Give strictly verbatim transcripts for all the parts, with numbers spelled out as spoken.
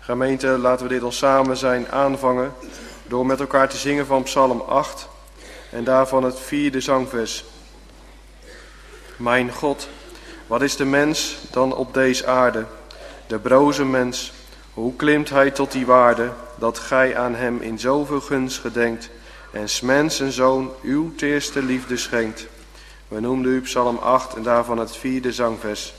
Gemeente, laten we dit ons samen zijn aanvangen door met elkaar te zingen van Psalm acht en daarvan het vierde zangvers. Mijn God, wat is de mens dan op deze aarde? De broze mens, hoe klimt hij tot die waarde, dat gij aan hem in zoveel gunst gedenkt en 's mensen zoon uw teerste liefde schenkt. We noemden u Psalm acht en daarvan het vierde zangvers.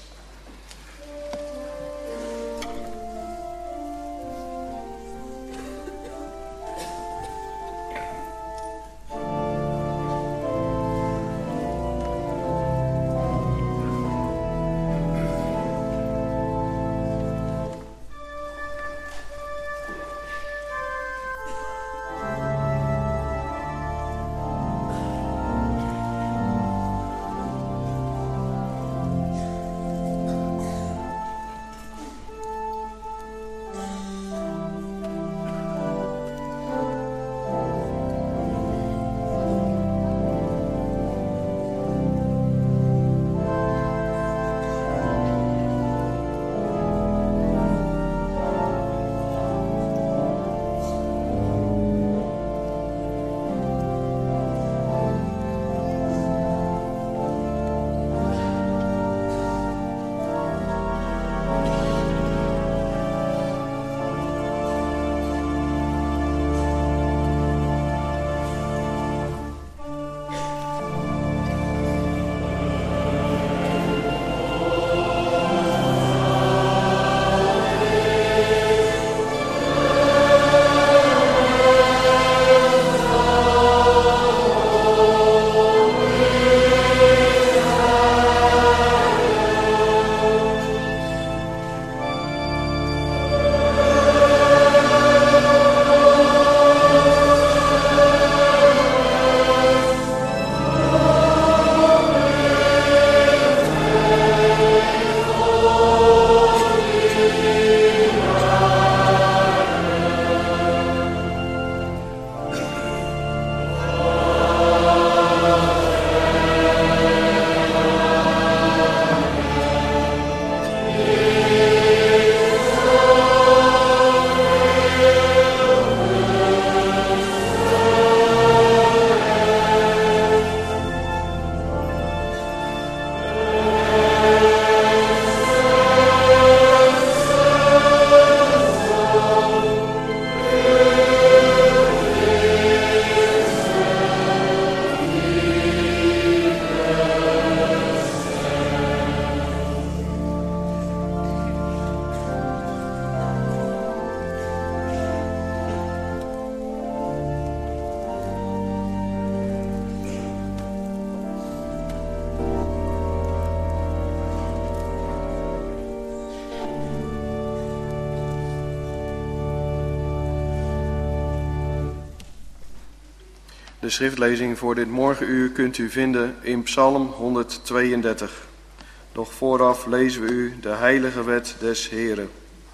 De schriftlezing voor dit morgenuur kunt u vinden in Psalm honderdtweeëndertig. Doch vooraf lezen we u de heilige wet des Heeren.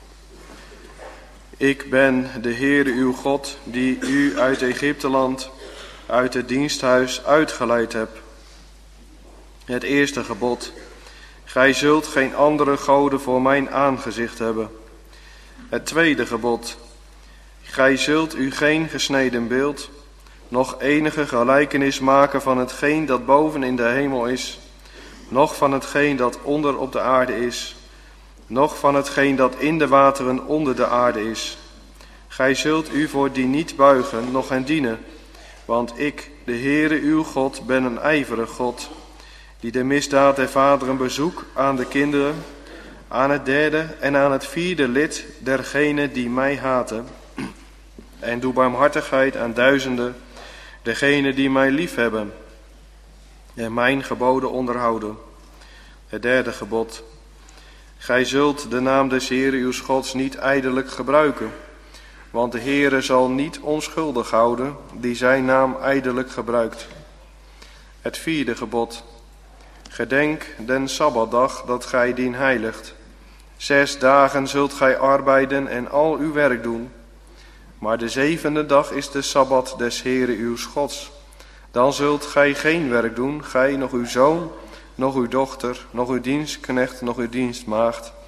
Ik ben de Heere uw God, die u uit Egypteland, uit het diensthuis uitgeleid heb. Het eerste gebod. Gij zult geen andere goden voor mijn aangezicht hebben. Het tweede gebod. Gij zult u geen gesneden beeld, nog enige gelijkenis maken van hetgeen dat boven in de hemel is, noch van hetgeen dat onder op de aarde is, noch van hetgeen dat in de wateren onder de aarde is. Gij zult u voor die niet buigen, noch hen dienen, want ik, de Heere uw God, ben een ijverig God, die de misdaad der vaderen bezoek aan de kinderen, aan het derde en aan het vierde lid dergenen die mij haten, en doe barmhartigheid aan duizenden, degenen die mij liefhebben en mijn geboden onderhouden. Het derde gebod. Gij zult de naam des Heeren uws Gods niet ijdelijk gebruiken, want de Heere zal niet onschuldig houden die zijn naam ijdelijk gebruikt. Het vierde gebod. Gedenk den Sabbatdag dat gij dien heiligt. Zes dagen zult gij arbeiden en al uw werk doen. Maar de zevende dag is de Sabbat des Heere uws Gods. Dan zult gij geen werk doen, gij, nog uw zoon, nog uw dochter, nog uw dienstknecht, nog uw dienstmaagd,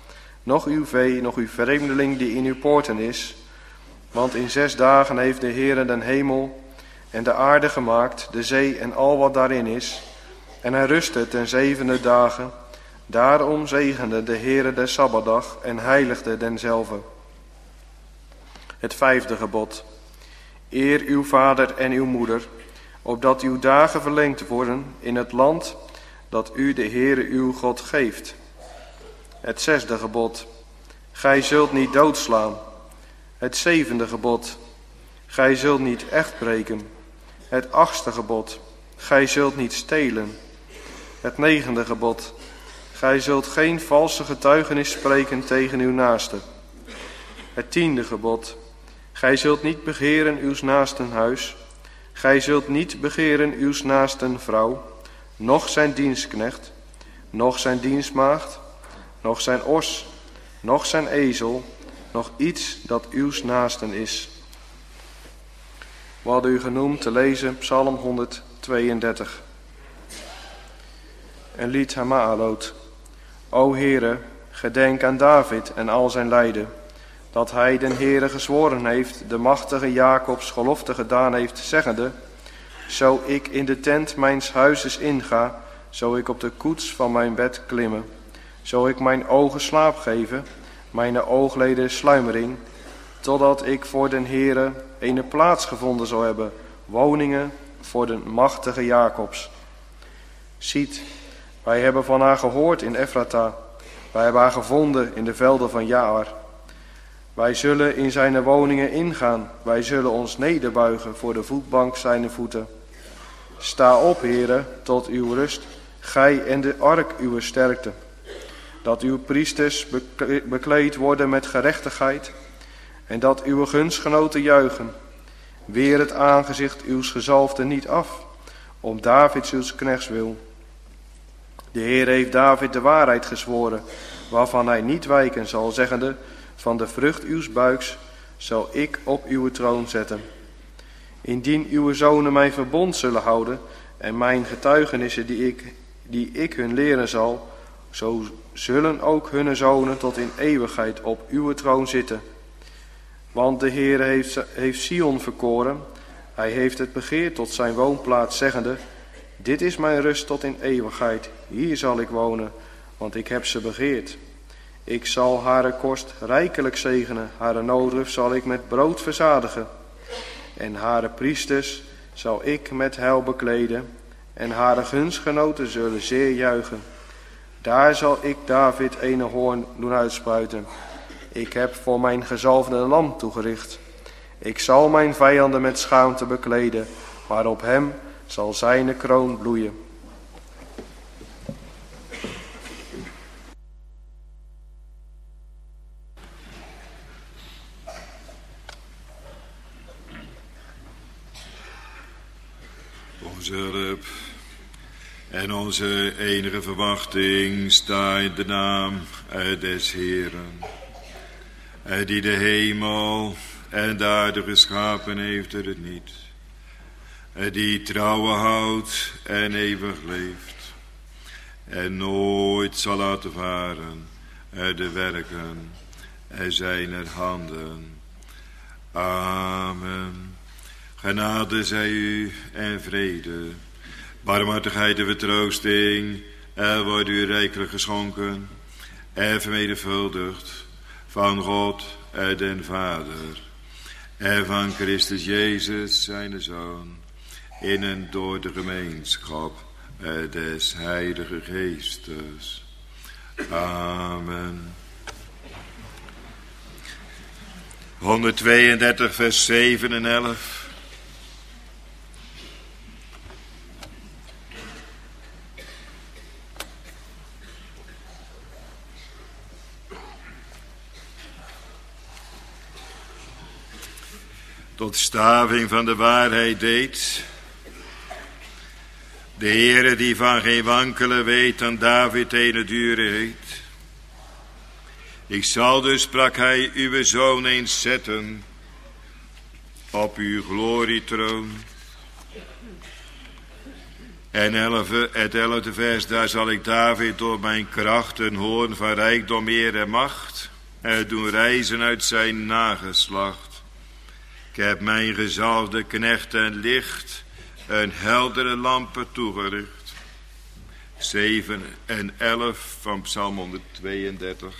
noch uw vee, noch uw vreemdeling die in uw poorten is. Want in zes dagen heeft de Heere den hemel en de aarde gemaakt, de zee en al wat daarin is. En hij rustte ten zevende dagen. Daarom zegende de Heere de Sabbatdag en heiligde denzelve. Het vijfde gebod. Eer uw vader en uw moeder, opdat uw dagen verlengd worden in het land dat u de Heere uw God geeft. Het zesde gebod. Gij zult niet doodslaan. Het zevende gebod. Gij zult niet echt breken. Het achtste gebod. Gij zult niet stelen. Het negende gebod. Gij zult geen valse getuigenis spreken tegen uw naaste. Het tiende gebod. Gij zult niet begeren uws naasten huis. Gij zult niet begeren uws naasten vrouw, noch zijn dienstknecht, noch zijn dienstmaagd, noch zijn os, noch zijn ezel, nog iets dat uws naasten is. We hadden u genoemd te lezen Psalm honderdtweeëndertig. Een lied Hama'alot. O Heere, gedenk aan David en al zijn lijden, dat hij den Heere gezworen heeft, de machtige Jacobs gelofte gedaan heeft, zeggende: Zo ik in de tent mijns huizes inga, zo ik op de koets van mijn bed klimme, zo ik mijn ogen slaap geven, mijn oogleden sluimering, totdat ik voor den Heere eene plaats gevonden zal hebben, woningen voor de machtige Jacobs. Ziet, wij hebben van haar gehoord in Efrata, wij hebben haar gevonden in de velden van Jaar. Wij zullen in zijn woningen ingaan, wij zullen ons nederbuigen voor de voetbank zijner voeten. Sta op, Heere, tot uw rust, gij en de ark uw sterkte. Dat uw priesters bekleed worden met gerechtigheid en dat uw gunstgenoten juichen. Weer het aangezicht uws gezalfde niet af, om Davids uws knechts wil. De Heer heeft David de waarheid gezworen, waarvan hij niet wijken zal, zeggende: Van de vrucht uws buiks zal ik op uw troon zetten. Indien uw zonen mijn verbond zullen houden en mijn getuigenissen die ik, die ik hun leren zal, zo zullen ook hun zonen tot in eeuwigheid op uw troon zitten. Want de Heer heeft, heeft Sion verkoren, hij heeft het begeerd tot zijn woonplaats, zeggende: Dit is mijn rust tot in eeuwigheid, hier zal ik wonen, want ik heb ze begeerd. Ik zal hare kost rijkelijk zegenen, hare noodruf zal ik met brood verzadigen. En hare priesters zal ik met heil bekleden, en hare gunstgenoten zullen zeer juichen. Daar zal ik David ene hoorn doen uitspruiten. Ik heb voor mijn gezalfde een lam toegericht. Ik zal mijn vijanden met schaamte bekleden, maar op hem zal zijne kroon bloeien. Onze hulp en onze enige verwachting sta in de naam des Heeren, die de hemel en de aarde geschapen heeft er het niet, die trouwen houdt en eeuwig leeft en nooit zal laten varen de werken zijner handen. Amen. Genade zij u en vrede, barmhartigheid en vertroosting, er wordt u rijkelijk geschonken en vermenigvuldigd van God en den Vader en van Christus Jezus zijn Zoon, in en door de gemeenschap des Heilige Geestes. Amen. honderdtweeëndertig vers zeven en elf. Tot staving van de waarheid deed. De Heere die van geen wankelen weet, aan David ene dure heet. Ik zal dus, sprak hij, uw zoon eens zetten op uw glorietroon. En elve, het elfde vers, daar zal ik David door mijn kracht een hoorn van rijkdom, eer en macht en doen reizen uit zijn nageslacht. Ik heb mijn gezalfde knecht en licht een heldere lampen toegericht. zeven en elf van Psalm honderdtweeëndertig.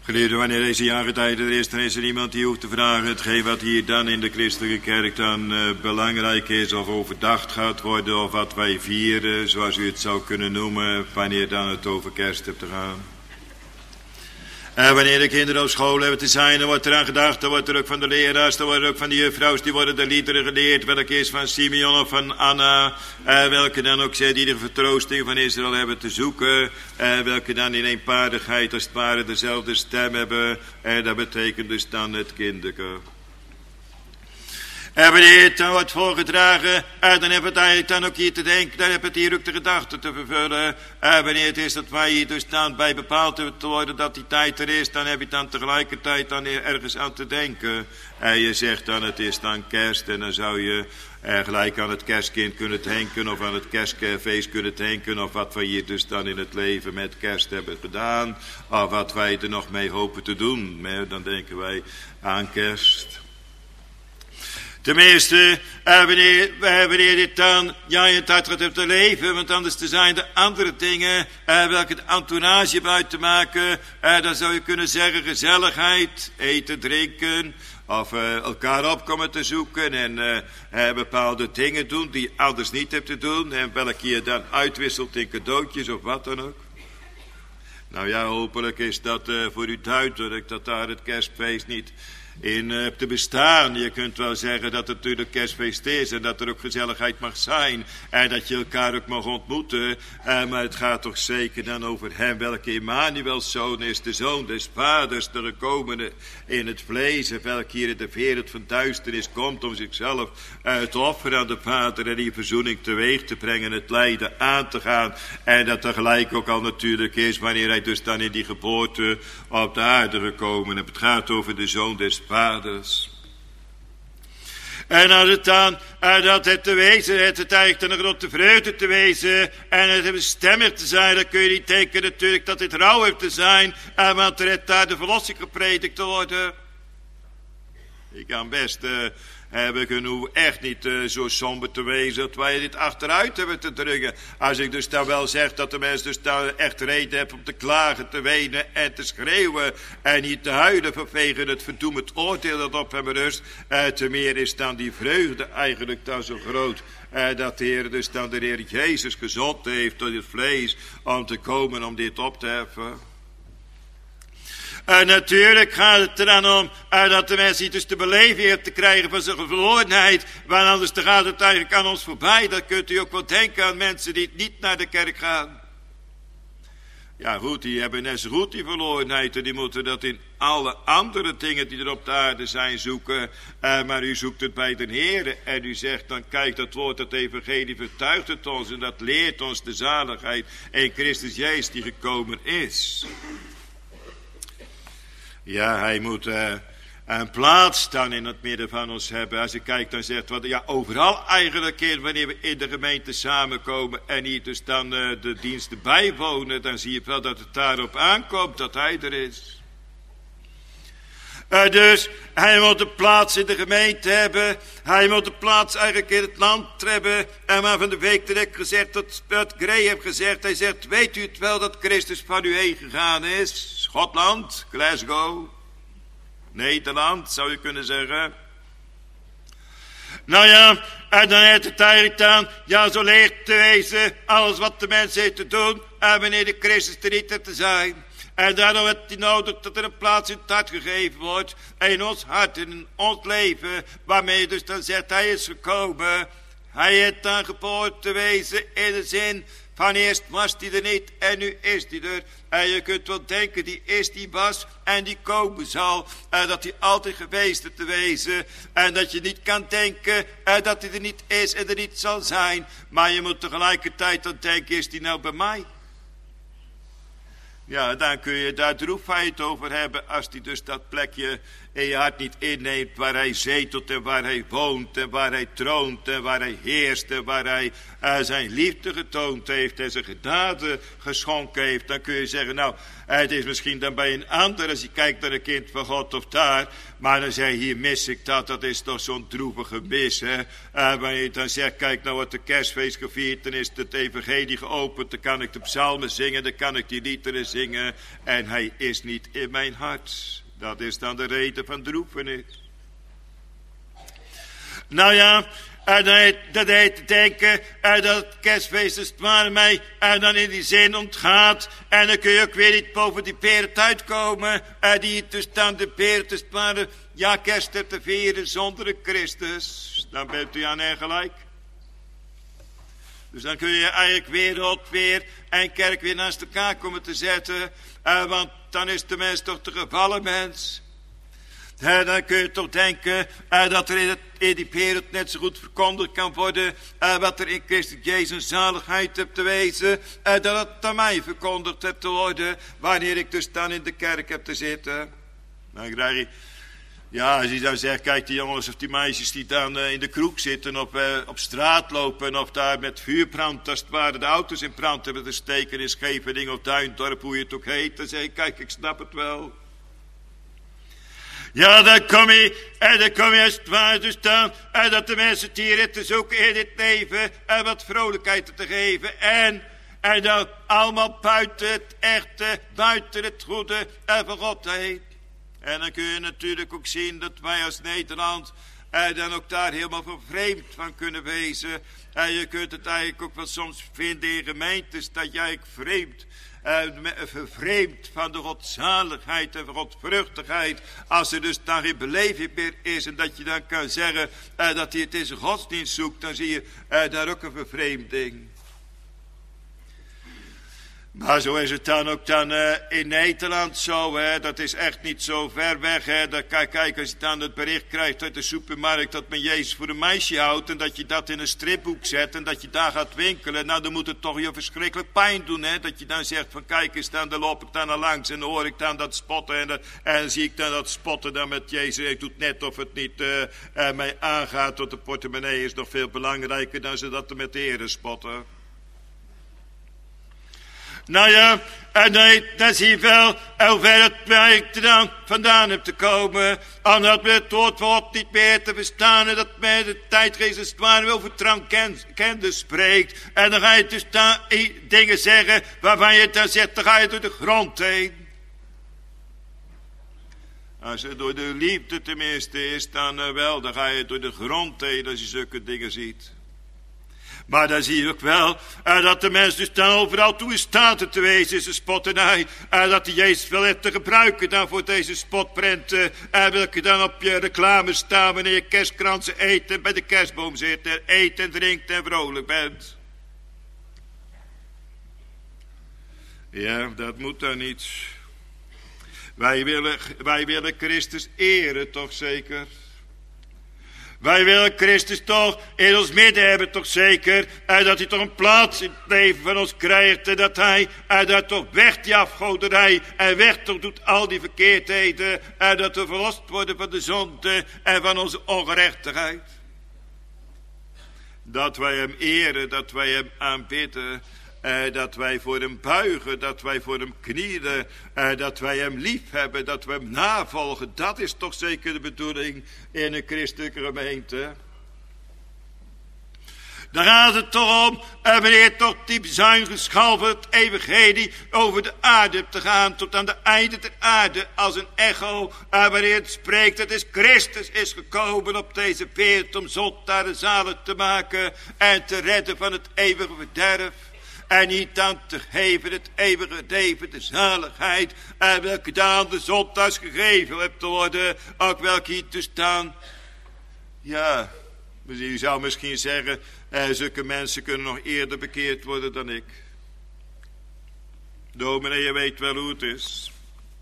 Geliefde, wanneer deze jaargetijde er is, dan is er niemand die hoeft te vragen hetgeen wat hier dan in de christelijke kerk dan uh, belangrijk is of overdacht gaat worden of wat wij vieren, zoals u het zou kunnen noemen, wanneer dan het over kerst hebt te gaan. En wanneer de kinderen op school hebben te zijn, dan wordt er aan gedacht, dan wordt er ook van de leraars, dan wordt er ook van de juffrouws, die worden de liederen geleerd, welke is van Simeon of van Anna, eh, welke dan ook zij die de vertroosting van Israël hebben te zoeken, eh, welke dan in eenparigheid als het ware dezelfde stem hebben, en dat betekent dus dan het kinderke. En wanneer het dan wordt voorgedragen, en dan hebben we het eigenlijk dan ook hier te denken, dan hebben we het hier ook de gedachten te vervullen. En wanneer het is dat wij hier dus dan bij bepaald hebben te worden dat die tijd er is, dan heb je dan tegelijkertijd dan ergens aan te denken. En je zegt dan het is dan kerst en dan zou je er gelijk aan het kerstkind kunnen denken of aan het kerstfeest kunnen denken of wat wij hier dus dan in het leven met kerst hebben gedaan. Of wat wij er nog mee hopen te doen. Maar dan denken wij aan kerst. Tenminste, eh, wanneer, eh, wanneer dit dan ja, in het hart gaat op te leven, want anders zijn er andere dingen eh, welke de entourage hebben uit te maken. Eh, dan zou je kunnen zeggen gezelligheid, eten, drinken, of uh, elkaar opkomen te zoeken en uh, uh, bepaalde dingen doen die je anders niet hebt te doen. En welke je dan uitwisselt in cadeautjes of wat dan ook. Nou ja, hopelijk is dat uh, voor u duidelijk dat daar het kerstfeest niet in uh, te bestaan. Je kunt wel zeggen dat het natuurlijk kerstfeest is en dat er ook gezelligheid mag zijn en dat je elkaar ook mag ontmoeten. Uh, maar het gaat toch zeker dan over hem welke Emmanuels zoon is, de zoon des vaders, de gekomene in het vlees, en welke hier in de wereld van duisternis komt om zichzelf uh, te offeren aan de Vader en die verzoening teweeg te brengen, het lijden aan te gaan. En dat tegelijk ook al natuurlijk is wanneer hij dus dan in die geboorte op de aarde gekomen is. Het gaat over de zoon des vaders. En als het dan, uh, dat het te wezen, het, het eigenlijk dan een grote vreugde te wezen, en het bestemmig te zijn, dan kun je niet denken natuurlijk dat dit rouw heeft te zijn, uh, want er heeft daar de verlossing gepredikt te worden. Ik kan best uh, hebben genoeg echt niet uh, zo somber te wezen dat wij dit achteruit hebben te drukken. Als ik dus dan wel zeg dat de mens dus dan echt reden heeft om te klagen, te wenen en te schreeuwen en niet te huilen vanwege het verdoemend oordeel dat op hem rust, uh, te meer is dan die vreugde eigenlijk dan zo groot. Uh, dat de Heer dus dan de Heer Jezus gezond heeft tot het vlees om te komen om dit op te heffen. Uh, natuurlijk gaat het er dan om uh, dat de mens niet dus de beleving heeft te krijgen van zijn verlorenheid. Want anders dan gaat het eigenlijk aan ons voorbij. Dan kunt u ook wel denken aan mensen die niet naar de kerk gaan. Ja goed, die hebben net zo goed die verlorenheid. En die moeten dat in alle andere dingen die er op de aarde zijn zoeken. Uh, maar u zoekt het bij de Heer. En u zegt dan, kijk, dat woord, dat evangelie vertuigt het ons. En dat leert ons de zaligheid in Christus Jezus die gekomen is. Ja, hij moet uh, een plaats dan in het midden van ons hebben. Als je kijkt dan zegt, wat, ja, overal eigenlijk in, wanneer we in de gemeente samenkomen en hier dus dan uh, de diensten bijwonen, dan zie je wel dat het daarop aankomt dat hij er is. Uh, dus hij moet een plaats in de gemeente hebben. Hij moet een plaats eigenlijk in het land hebben. En maar van de week direct gezegd, dat, dat Gray heeft gezegd. Hij zegt, weet u het wel dat Christus van u heen gegaan is? Schotland, Glasgow, Nederland zou je kunnen zeggen. Nou ja, en dan heeft het eigenlijk dan, ja zo leert te wezen, alles wat de mens heeft te doen. En wanneer de Christus er niet heeft te zijn. En daarom heeft hij nodig dat er een plaats in het hart gegeven wordt. In ons hart, in ons leven. Waarmee dus dan zegt, hij is gekomen. Hij heeft dan geboren te wezen in de zin van eerst was hij er niet en nu is hij er. En je kunt wel denken, die is, die was en die komen zal. En dat hij altijd geweest is te wezen. En dat je niet kan denken en dat hij er niet is en er niet zal zijn. Maar je moet tegelijkertijd dan denken, is die nou bij mij? Ja, dan kun je daar droefheid over hebben als die dus dat plekje in je hart niet inneemt waar hij zetelt en waar hij woont en waar hij troont en waar hij heerst en waar hij uh, zijn liefde getoond heeft en zijn genade geschonken heeft, dan kun je zeggen, nou, het is misschien dan bij een ander als je kijkt naar een kind van God of daar, maar dan zeg je, hier mis ik dat, dat is toch zo'n droevige mis, hè. Uh, wanneer je dan zegt, kijk nou wat de kerstfeest gevierd, dan is het evangelie geopend, dan kan ik de psalmen zingen, dan kan ik die liederen zingen en hij is niet in mijn hart. Dat is dan de reden van droefenis. Nou ja, en dat, dat heet te denken en dat het kerstfeest als het ware mij en dan in die zin ontgaat. En dan kun je ook weer niet boven die peren uitkomen. En die dus dan de peren als het ware, ja, kerst te vieren zonder een Christus. Dan bent u aan hen gelijk. Dus dan kun je eigenlijk wereld weer en kerk weer naast elkaar komen te zetten. Uh, want dan is de mens toch de gevallen mens. Uh, dan kun je toch denken uh, dat er in, het, in die wereld net zo goed verkondigd kan worden. Uh, wat er in Christus Jezus zaligheid hebt te wezen. Uh, dat het aan mij verkondigd hebt te worden. Wanneer ik dus dan in de kerk heb te zitten. Dan krijg je... Ja, als je dan zegt, kijk die jongens of die meisjes die dan uh, in de kroeg zitten of uh, op straat lopen of daar met vuurbrand, als het ware de auto's in brand hebben te steken in Scheveningen of Duindorp, hoe je het ook heet, dan zeg je, kijk, ik snap het wel. Ja, dan kom je, en dan kom je als het ware dus dan, en dat de mensen het hier te zoeken in dit leven, en wat vrolijkheid te geven, en... En dan allemaal buiten het echte, buiten het goede, en van God heen. En dan kun je natuurlijk ook zien dat wij als Nederland eh, dan ook daar helemaal vervreemd van kunnen wezen. En je kunt het eigenlijk ook wel soms vinden in gemeentes dat jij eigenlijk vreemd, eh, vervreemd van de godzaligheid en godvruchtigheid. Als er dus dan geen beleving meer is en dat je dan kan zeggen eh, dat hij het in zijn godsdienst zoekt, dan zie je eh, daar ook een vervreemding. Maar zo is het dan ook dan uh, in Nederland zo, hè. Dat is echt niet zo ver weg, hè. Dat, kijk, kijk, als je dan het bericht krijgt uit de supermarkt dat men Jezus voor een meisje houdt en dat je dat in een stripboek zet en dat je daar gaat winkelen, nou dan moet het toch je verschrikkelijk pijn doen, hè. Dat je dan zegt van kijk eens dan, dan loop ik dan al langs en dan hoor ik dan dat spotten en dan, en dan zie ik dan dat spotten dan met Jezus. Ik doe het net of het niet uh, uh, mij aangaat, want de portemonnee is nog veel belangrijker dan ze dat er met de heren spotten. Nou ja, en dan, dan zie je wel hoe ver het werk er dan vandaan hebt te komen. Omdat we het woord van God niet meer te verstaan. En dat men de tijdgeest als het ware over trankende spreekt. En dan ga je dus dan dingen zeggen waarvan je dan zegt, dan ga je door de grond heen. Als het door de liefde tenminste is, dan uh, wel, dan ga je door de grond heen als je zulke dingen ziet. Maar dan zie je ook wel uh, dat de mens dus dan overal toe in staat te wezen is een spotternij. Uh, dat hij Jezus wil heeft te gebruiken dan voor deze spotprenten. En uh, welke dan op je reclame staan wanneer je kerstkransen eet en bij de kerstboom zit. En eet en drinkt en vrolijk bent. Ja, dat moet dan niet. Wij willen, wij willen Christus eren toch zeker. Wij willen Christus toch in ons midden hebben, toch zeker. En dat hij toch een plaats in het leven van ons krijgt. En dat hij, en dat toch weg die afgoderij. En weg toch doet al die verkeerdheden. En dat we verlost worden van de zonde en van onze ongerechtigheid. Dat wij hem eren, dat wij hem aanbidden. Uh, dat wij voor hem buigen, dat wij voor hem knielen, uh, dat wij hem lief hebben, dat we hem navolgen. Dat is toch zeker de bedoeling in een christelijke gemeente. Daar gaat het toch om, uh, wanneer toch die bezuinigschal van het evangelie over de aarde te gaan, tot aan de einde der aarde, als een echo, uh, wanneer het spreekt, dat is Christus is gekomen op deze wereld om zondaren zalig te maken en te redden van het eeuwige verderf. En niet aan te geven het eeuwige leven, de zaligheid. En welke dan aan de zondags gegeven hebt te worden. Ook welke hier te staan. Ja, je zou misschien zeggen. Eh, zulke mensen kunnen nog eerder bekeerd worden dan ik. Dominee, je weet wel hoe het is.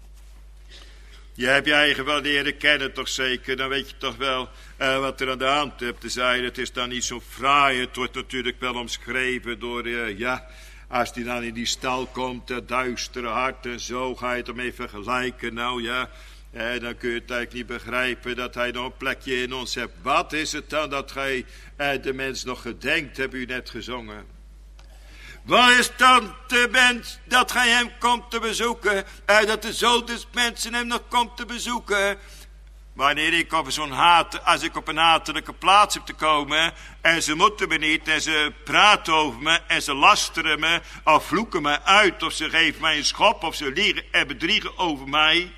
Je hebt je eigen wel leren kennen toch zeker. Dan weet je toch wel uh, wat er aan de hand hebt te zijn. Het is dan niet zo fraai. Het wordt natuurlijk wel omschreven door, uh, ja, als die dan in die stal komt, uh, duistere hart en zo, ga je het ermee vergelijken. Nou ja, En dan kun je het eigenlijk niet begrijpen dat hij nog een plekje in ons hebt. Wat is het dan dat gij eh, de mens nog gedenkt, hebben u net gezongen. Wat is dan de mens dat gij hem komt te bezoeken? Eh, dat de zoon des mensen hem nog komt te bezoeken? Wanneer ik op zo'n haat, als ik op een hatelijke plaats heb te komen en ze moeten me niet en ze praten over me en ze lasteren me of vloeken me uit of ze geven mij een schop of ze liegen en bedriegen over mij.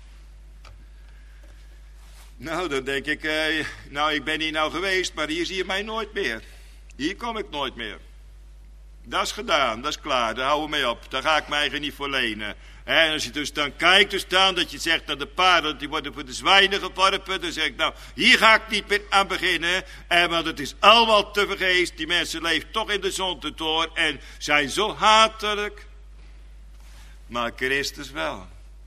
Nou, dan denk ik, eh, nou ik ben hier nou geweest, maar hier zie je mij nooit meer. Hier kom ik nooit meer. Dat is gedaan, dat is klaar, daar houden we mee op. Daar ga ik mij eigenlijk niet voor lenen. En als je dus dan kijkt dus dan, dat je zegt dat de paarden, die worden voor de zwijnen geworpen. Dan zeg ik, nou, hier ga ik niet meer aan beginnen. En, want het is allemaal te vergeefs. Die mensen leven toch in de zonde door en zijn zo hatelijk. Maar Christus wel.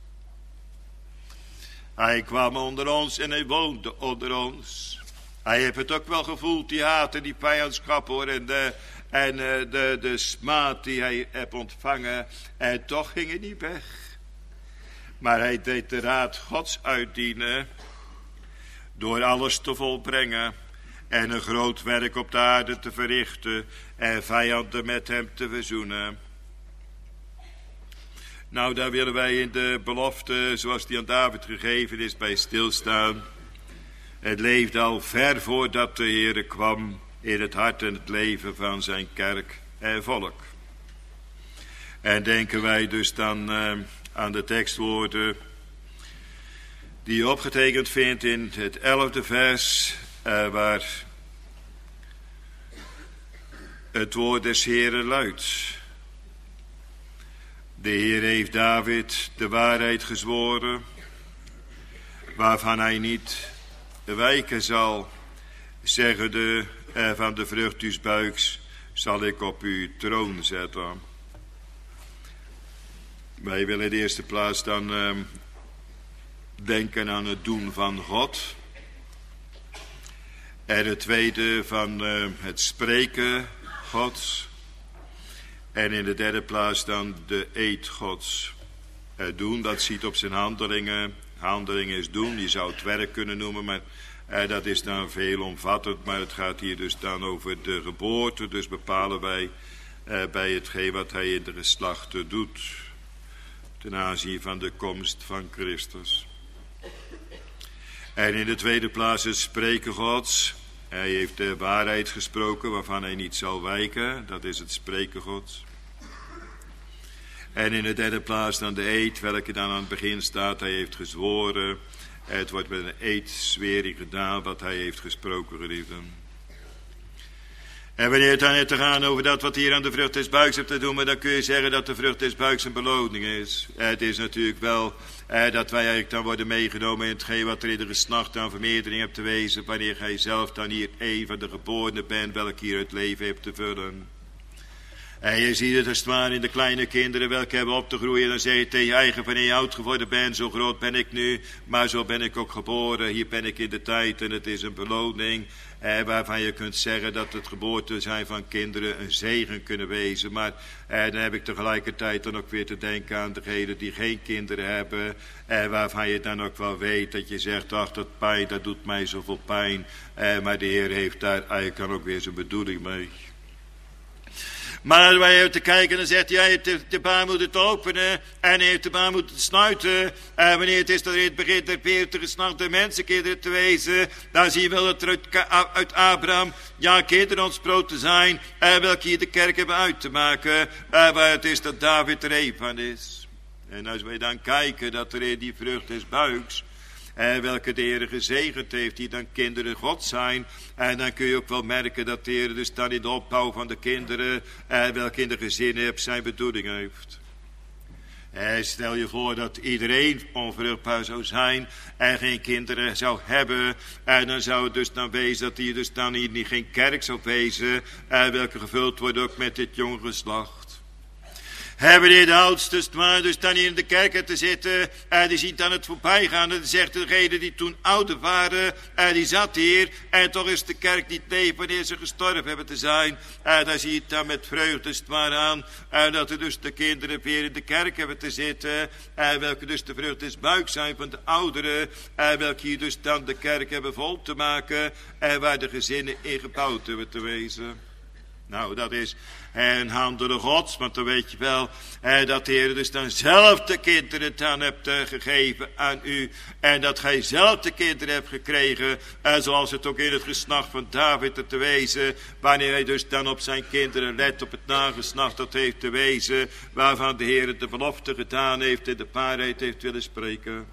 Hij kwam onder ons en hij woonde onder ons. Hij heeft het ook wel gevoeld, die haat en die vijandschap hoor. En de, en uh, de, de smaad die hij heeft ontvangen. En toch ging hij niet weg. Maar hij deed de raad Gods uitdienen. Door alles te volbrengen. En een groot werk op de aarde te verrichten. En vijanden met hem te verzoenen. Nou, daar willen wij in de belofte, zoals die aan David gegeven is, bij stilstaan. Het leefde al ver voordat de Heere kwam in het hart en het leven van zijn kerk en volk. En denken wij dus dan uh, aan de tekstwoorden die je opgetekend vindt in het elfde vers, uh, waar het woord des Heeren luidt. De Heer heeft David de waarheid gezworen, waarvan hij niet wijken zal, zeggende eh, van de vrucht uws buiks zal ik op uw troon zetten. Wij willen in de eerste plaats dan eh, denken aan het doen van God. En het tweede van eh, het spreken Gods. En in de derde plaats dan de eed Gods. Het doen, dat ziet op zijn handelingen. Handelingen is doen, je zou het werk kunnen noemen, maar eh, dat is dan veelomvattend. Maar het gaat hier dus dan over de geboorte. Dus bepalen wij eh, bij hetgeen wat hij in de geslachten doet. Ten aanzien van de komst van Christus. En in de tweede plaats het spreken Gods. Hij heeft de waarheid gesproken waarvan hij niet zal wijken. Dat is het spreken Gods. En in de derde plaats dan de eed, welke dan aan het begin staat. Hij heeft gezworen. Het wordt met een eedzwering gedaan wat hij heeft gesproken, geliefden. En wanneer het dan net te gaan over dat wat hier aan de vrucht des buiks hebt te doen, maar dan kun je zeggen dat de vrucht des buiks een beloning is. Het is natuurlijk wel eh, dat wij eigenlijk dan worden meegenomen in hetgeen wat er in de geslacht aan vermeerdering hebt te wezen, wanneer gij zelf dan hier een van de geborenen bent, welk hier het leven hebt te vullen. En je ziet het als het ware in de kleine kinderen welke hebben op te groeien. Dan zeg je tegen je eigen, wanneer je oud geworden bent, zo groot ben ik nu, maar zo ben ik ook geboren. Hier ben ik in de tijd en het is een beloning. Eh, waarvan je kunt zeggen dat het geboorte zijn van kinderen een zegen kunnen wezen. Maar eh, dan heb ik tegelijkertijd dan ook weer te denken aan degenen die geen kinderen hebben. Eh, waarvan je dan ook wel weet dat je zegt, ach dat pijn, dat doet mij zoveel pijn. Eh, maar de Heer heeft daar eigenlijk dan ook weer zijn bedoeling mee. Maar als wij even te kijken, dan zegt hij, hij heeft de, de baarmoeder te openen en hij heeft de baarmoeder te sluiten. En wanneer het is dat er in het begin der veertig gesnachte mensenkinderen te wezen, dan zie je wel dat er uit, uit Abraham, ja, kinderen ontsproten zijn, en welke hier de kerk hebben uit te maken, en waar het is dat David er een van is. En als wij dan kijken dat er in die vrucht des buiks, en welke de Heer gezegend heeft, die dan kinderen God zijn. En dan kun je ook wel merken dat de Heer dus dan in de opbouw van de kinderen, en welke in de gezinnen hebt, zijn bedoeling heeft. En stel je voor dat iedereen onvruchtbaar zou zijn en geen kinderen zou hebben. En dan zou het dus dan wezen dat hier dus dan hier niet geen kerk zou wezen, en welke gevuld wordt ook met dit jonge geslacht. Hebben de oudste, maar dus dan hier in de kerk te zitten, en die ziet dan het voorbijgaan, en dan zegt degene die toen ouder waren, en die zat hier, en toch is de kerk niet leven wanneer ze gestorven hebben te zijn, en dan zie je het dan met vreugde maar aan, en dat er dus de kinderen weer in de kerk hebben te zitten, en welke dus de vreugdesbuik zijn van de ouderen, en welke hier dus dan de kerk hebben vol te maken, en waar de gezinnen in gebouwd hebben te wezen. Nou, dat is een handelen gods, want dan weet je wel eh, dat de Heer dus dan zelf de kinderen dan hebt uh, gegeven aan u. En dat gij zelf de kinderen hebt gekregen, en zoals het ook in het geslacht van David te wezen, wanneer hij dus dan op zijn kinderen let, op het nageslacht dat heeft te wezen, waarvan de Heer de belofte gedaan heeft en de waarheid heeft willen spreken.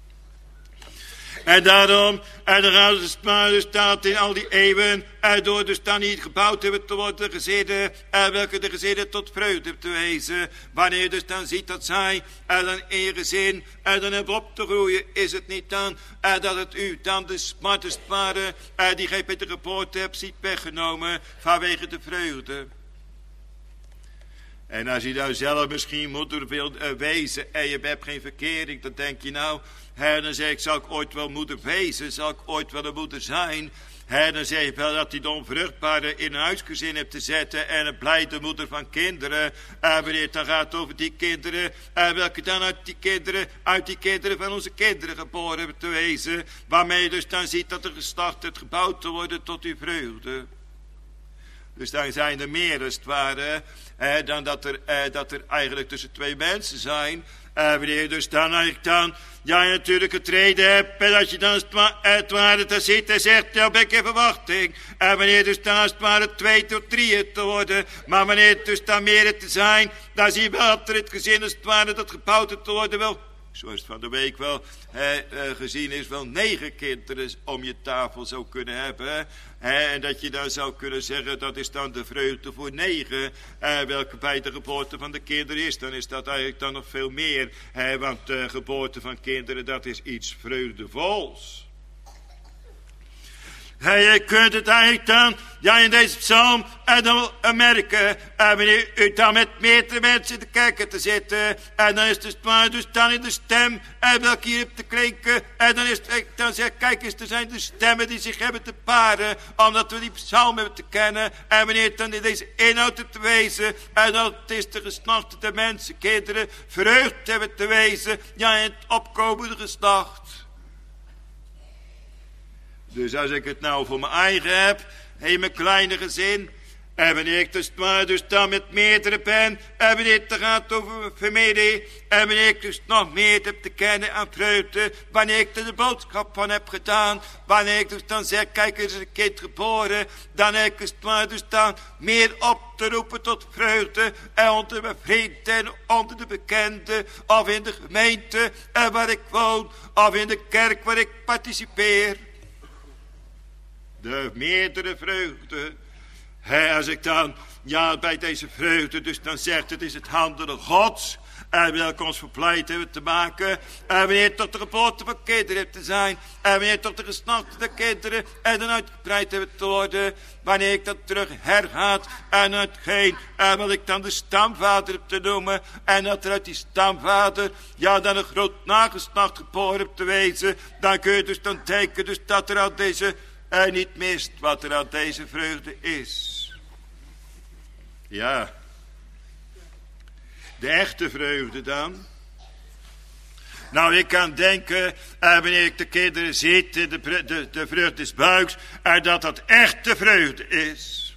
En daarom, en dan gaan ze maar dus staat in al die eeuwen, en door dus dan niet gebouwd hebben te worden, de gezinnen, en welke de gezinnen tot vreugde hebben te wezen. Wanneer je dus dan ziet dat zij, en dan in je gezin, en dan hebben op te groeien, is het niet dan, en dat het u dan de smartest waren, en die gij bij de geboorte hebt ziet weggenomen, vanwege de vreugde. En als je nou zelf misschien moeder wil uh, wezen en je hebt geen verkering, dan denk je nou, hè, dan zeg ik, zal ik ooit wel moeder wezen, zal ik ooit wel een moeder zijn? Hè, dan zeg je wel dat hij de onvruchtbare in een huisgezin hebt te zetten en een blijde moeder van kinderen. En wanneer het dan gaat over die kinderen, en welke dan uit die kinderen, uit die kinderen van onze kinderen geboren hebben te wezen, waarmee je dus dan ziet dat er geslacht het gebouwd te worden tot uw vreugde. Dus dan zijn er meer als het ware, eh, dan dat er, eh, dat er eigenlijk tussen twee mensen zijn. Eh, wanneer je dus dan eigenlijk dan, ja natuurlijk het reden hebt, en dat je dan het, wa- het ware te ziet en zegt, ja ben ik in verwachting. En wanneer dus dan als het ware twee tot drie te worden, maar wanneer het dus dan meer te zijn, dan zie je wel dat er het gezin als het ware dat gebouwd te worden wel, zoals het van de week wel eh, eh, gezien is, wel negen kinderen om je tafel zou kunnen hebben. Eh, en dat je dan zou kunnen zeggen, dat is dan de vreugde voor negen. Eh, welke bij de geboorte van de kinderen is, dan is dat eigenlijk dan nog veel meer. Eh, want de geboorte van kinderen, dat is iets vreugdevols. En je kunt het eigenlijk dan, ja in deze psalm, en dan wel merken, en wanneer u dan met meerdere mensen in de kerken te zitten, en dan is het maar dus dan in de stem, en welke hier hebt te klinken, en dan is het, dan zeg kijk eens, er zijn de stemmen die zich hebben te paren, omdat we die psalm hebben te kennen, en wanneer het dan in deze inhoud te wezen, en dat het is de geslachten de mensen, kinderen, vreugd hebben te wezen, ja in het opkomende geslacht. Dus als ik het nou voor mijn eigen heb, in mijn kleine gezin, en wanneer ik dus, maar dus dan met meerdere ben, en wanneer het gaat over mijn familie, en wanneer ik dus nog meer heb te kennen aan vreugde, wanneer ik er de boodschap van heb gedaan, wanneer ik dus dan zeg, kijk, er is een kind geboren, dan heb ik dus, maar dus dan meer op te roepen tot vreugde, en onder mijn vrienden, onder de bekenden, of in de gemeente, en waar ik woon, of in de kerk waar ik participeer. De meerdere vreugde. He, als ik dan, ja, bij deze vreugde, dus dan zegt het is het handelen Gods. En welke ons verplicht hebben te maken. En wanneer tot de geboorte van kinderen hebt te zijn. En wanneer tot de geslachten der kinderen. En dan uitgebreid hebben te worden. Wanneer ik dan terug hergaat. En uitgeen. En wat ik dan de stamvader heb te noemen. En dat er uit die stamvader. Ja, dan een groot nageslacht geboren hebt te wezen. Dan kun je dus dan denken. Dus dat er aan deze. En niet mist wat er aan deze vreugde is. Ja. De echte vreugde dan. Nou, ik kan denken, eh, wanneer ik de kinderen zie, de, de, de, de vreugde des buiks, eh, dat dat echte vreugde is.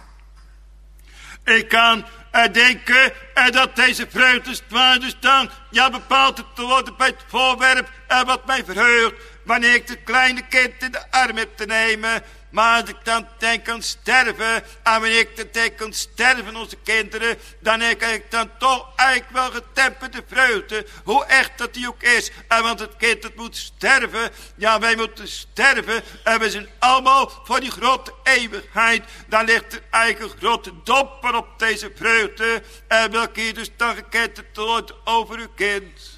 Ik kan eh, denken eh, dat deze vreugde dus dan, ja, bepaald te worden bij het voorwerp, eh, wat mij verheugt. Wanneer ik het kleine kind in de arm heb te nemen. Maar als ik dan denk aan sterven. En wanneer ik dan denk aan sterven onze kinderen. Dan heb ik dan toch eigenlijk wel getemperde vreugde. Hoe echt dat die ook is. En want het kind dat moet sterven. Ja, wij moeten sterven. En we zijn allemaal voor die grote eeuwigheid. Dan ligt er eigenlijk een grote dopper op deze vreugde. En welke hier dus dan gekend te worden over uw kind.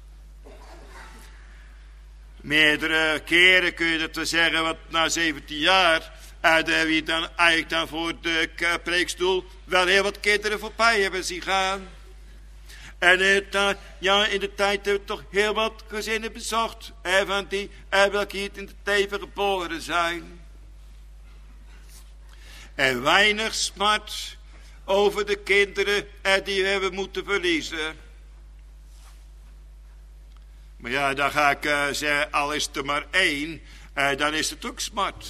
Meerdere keren kun je dat wel zeggen, want na zeventien jaar en hebben we dan eigenlijk dan voor de preekstoel wel heel wat kinderen voorbij hebben zien gaan. En uh, ja, in de tijd hebben we toch heel wat gezinnen bezocht. En van die uh, welke hier in de teven geboren zijn. En weinig smart over de kinderen uh, die we hebben moeten verliezen. Maar ja, dan ga ik uh, zeggen, al is er maar één, uh, dan is het ook smart.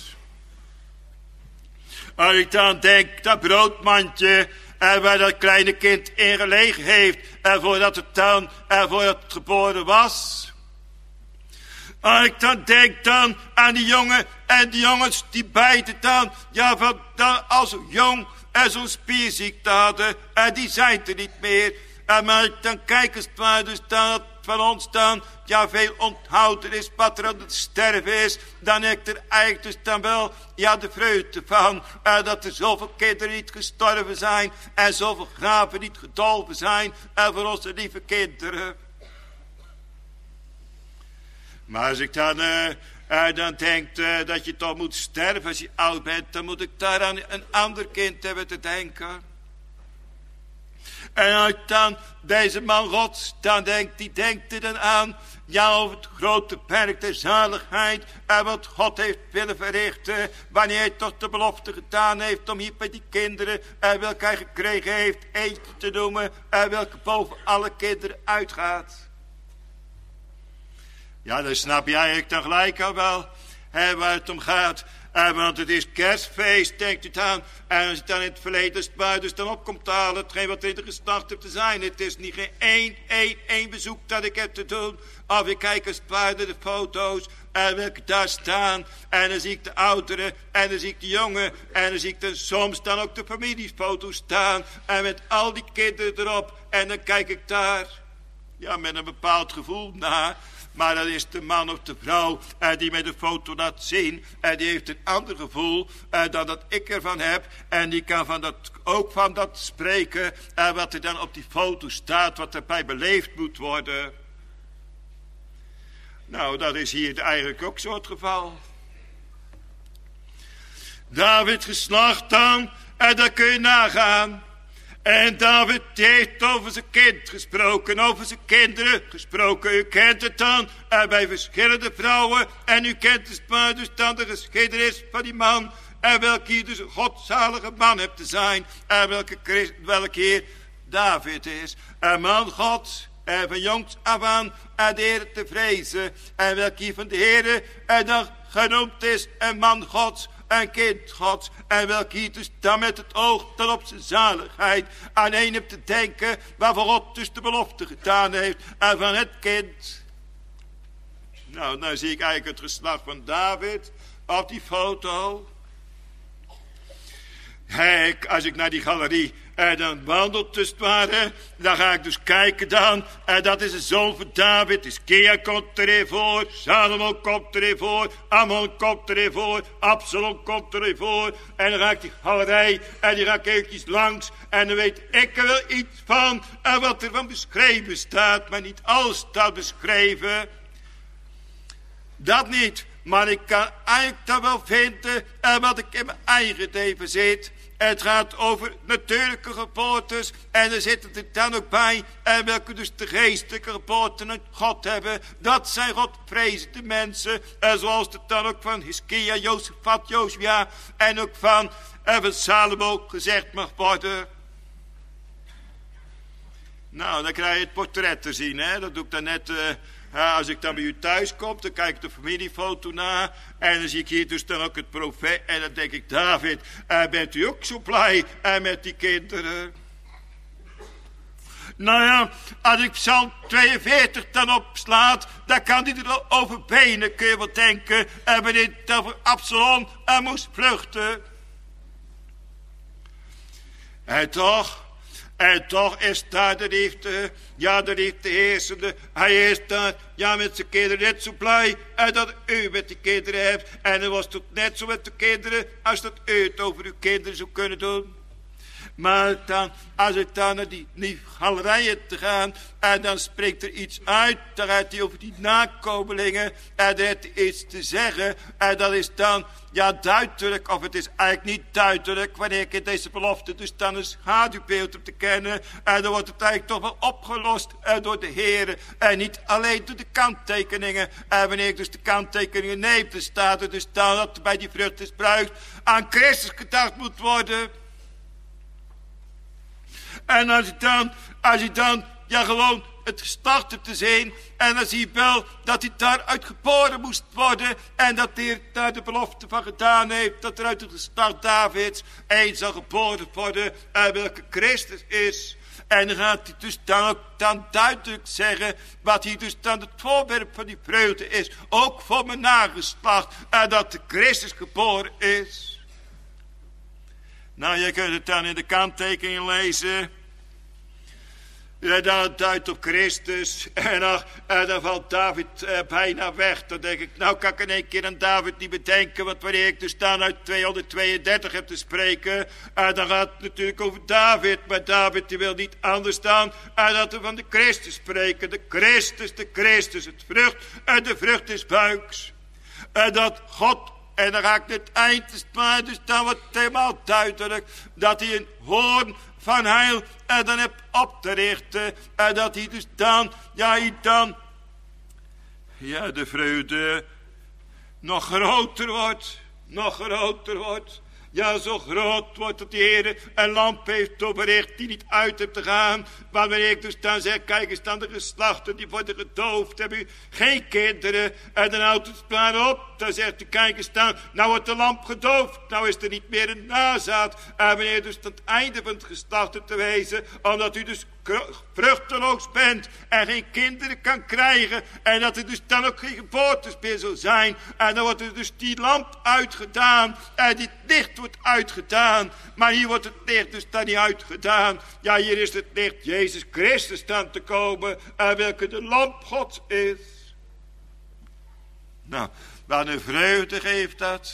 Als ik dan denk, dat broodmandje, en waar dat kleine kind in gelegen heeft, en voordat het dan, en voordat het geboren was. Als ik dan denk dan aan die jongen, en die jongens die bijten dan, ja, van dan als jong, en zo'n spierziekte hadden, en die zijn er niet meer. En maar ik dan kijk eens waar dus dan van ons dan, ja, veel onthouden is, wat er aan het sterven is, dan heb ik er eigenlijk dus dan wel, ja, de vreugde van, uh, dat er zoveel kinderen niet gestorven zijn, en zoveel graven niet gedolven zijn, en voor onze lieve kinderen. Maar als ik dan, uh, uh, dan denk uh, dat je toch moet sterven als je oud bent, dan moet ik daar aan een ander kind hebben te denken. En als dan deze man Gods, dan denkt, die denkt er dan aan, ja, over het grote werk der zaligheid, en wat God heeft willen verrichten, wanneer hij toch de belofte gedaan heeft om hier bij die kinderen, en welke hij gekregen heeft, eentje te noemen, en welke boven alle kinderen uitgaat. Ja, dan snap jij eigenlijk dan gelijk al wel, hè, waar het om gaat. Uh, want het is kerstfeest, denkt u het aan. En als het dan in het verleden spuiters dan op komt halen, hetgeen wat er in de geslacht hebt te zijn. Het is niet geen één, één, één bezoek dat ik heb te doen. Of ik kijk als spuiter de foto's, en welke daar staan. En dan zie ik de ouderen, en dan zie ik de jongen. En dan zie ik dan soms dan ook de familiefoto's staan. En met al die kinderen erop. En dan kijk ik daar, ja, met een bepaald gevoel naar. Maar dat is de man of de vrouw uh, die mij de foto laat zien. En uh, die heeft een ander gevoel uh, dan dat ik ervan heb. En die kan van dat, ook van dat spreken uh, wat er dan op die foto staat. Wat erbij beleefd moet worden. Nou, dat is hier eigenlijk ook zo het geval. David geslacht dan. En uh, dat kun je nagaan. En David heeft over zijn kind gesproken, over zijn kinderen gesproken. U kent het dan uh, bij verschillende vrouwen. En u kent dus maar dus dan de geschiedenis van die man. En welke hier dus een godzalige man hebt te zijn. En welke, Christ, welke heer David is. Een man God. En van jongs af aan en de Heer te vrezen. En welke hier van de Heer en dan genoemd is een man Gods. Een kind Gods, en welke hier dus dan met het oog dan op zijn zaligheid aan een hebt te denken, waarvoor God dus de belofte gedaan heeft, en van het kind. Nou, nou zie ik eigenlijk het geslacht van David op die foto. Kijk, als ik naar die galerie en dan wandelt dus het ware, dan ga ik dus kijken dan, en dat is de zoon van David, Ischia komt erin voor, Salomo komt erin voor, Ammon komt erin voor, Absalom komt erin voor, en dan ga ik die galerij, en die ga ik eventjes langs, en dan weet ik er wel iets van, en wat er van beschreven staat, maar niet alles staat beschreven. Dat niet, maar ik kan eigenlijk dat wel vinden, en wat ik in mijn eigen leven zit. Het gaat over natuurlijke geboortes. En er zitten er dan ook bij. En welke dus de geestelijke geboorten uit God hebben. Dat zijn Godvrezende mensen. En zoals het dan ook van Hiskia, Jozefat, Josua. En ook van, en van Salomo gezegd mag worden. Nou, dan krijg je het portret te zien. Hè? Dat doe ik dan net... Uh, Ja, als ik dan bij u thuis kom, dan kijk ik de familiefoto na. En dan zie ik hier dus dan ook het profeet. En dan denk ik, David, uh, bent u ook zo blij uh, met die kinderen? Nou ja, als ik Psalm tweeënveertig dan opslaat, dan kan die er over benen, kun je wel denken. En wanneer het over Absalom uh, moest vluchten. En toch... En toch is daar de liefde, ja de liefde heersende. Hij is daar, ja met zijn kinderen net zo blij. En dat u met die kinderen hebt. En dan was het net zo met de kinderen als dat u het over uw kinderen zou kunnen doen. Maar dan, als ik dan naar die, die galerijen te gaan, en dan spreekt er iets uit, dan gaat hij over die nakomelingen, en dan heeft hij iets te zeggen, en dat is dan, ja, duidelijk, of het is eigenlijk niet duidelijk, wanneer ik in deze belofte dus dan een schaduwbeeld heb te kennen, en dan wordt het eigenlijk toch wel opgelost eh, door de Heer, en niet alleen door de kanttekeningen, en wanneer ik dus de kanttekeningen neem, dan staat er dus dan dat er bij die vrucht is bruikt aan Christus gedacht moet worden. En als je dan, als je dan, ja gewoon het gestart hebt te zien, en dan zie je wel dat hij daaruit geboren moest worden, en dat de Heer daar de belofte van gedaan heeft, dat er uit het gestart Davids een zal geboren worden, en welke Christus is. En dan gaat hij dus dan ook dan duidelijk zeggen, wat hij dus dan het voorwerp van die vreugde is, ook voor mijn nageslacht, en dat de Christus geboren is. Nou, je kunt het dan in de kanttekening lezen. Ja, dan duidt op Christus. En dan, en dan valt David eh, bijna weg. Dan denk ik, nou kan ik in één keer aan David niet bedenken. Want wanneer ik dus dan uit tweehonderdtweeëndertig heb te spreken. En dan gaat het natuurlijk over David. Maar David die wil niet anders dan. En dat we van de Christus spreken. De Christus, de Christus, het vrucht. En de vrucht is buiks. En dat God. En dan ga ik het eind maar, dus dan wordt het helemaal duidelijk dat hij een hoorn van heil en dan heb op te richten. En dat hij dus dan, ja hij dan, ja de vreugde nog groter wordt, nog groter wordt. Ja, zo groot wordt dat de Heer een lamp heeft toebericht die niet uit hebt te gaan. Maar wanneer ik dus dan zeg, kijk eens dan de geslachten die worden gedoofd, hebben u geen kinderen. En dan houdt het plan op, dan zegt u, kijk eens dan, nou wordt de lamp gedoofd. Nou is er niet meer een nazaat. En wanneer dus tot het einde van het geslacht te wezen, omdat u dus vruchteloos bent en geen kinderen kan krijgen en dat er dus dan ook geen geboortes meer zal zijn en dan wordt er dus die lamp uitgedaan en dit licht wordt uitgedaan, maar hier wordt het licht dus dan niet uitgedaan. Ja, hier is het licht Jezus Christus dan te komen en welke de lamp Gods is. Nou, wat een vreugde geeft dat.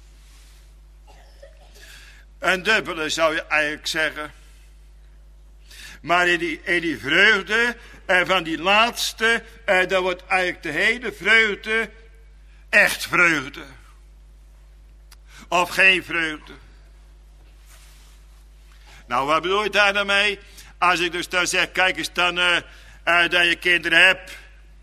Een dubbele zou je eigenlijk zeggen. Maar in die, in die vreugde en van die laatste, eh, dan wordt eigenlijk de hele vreugde echt vreugde. Of geen vreugde. Nou, wat bedoel je daar dan mee? Als ik dus dan zeg, kijk eens dan uh, uh, dat je kinderen hebt.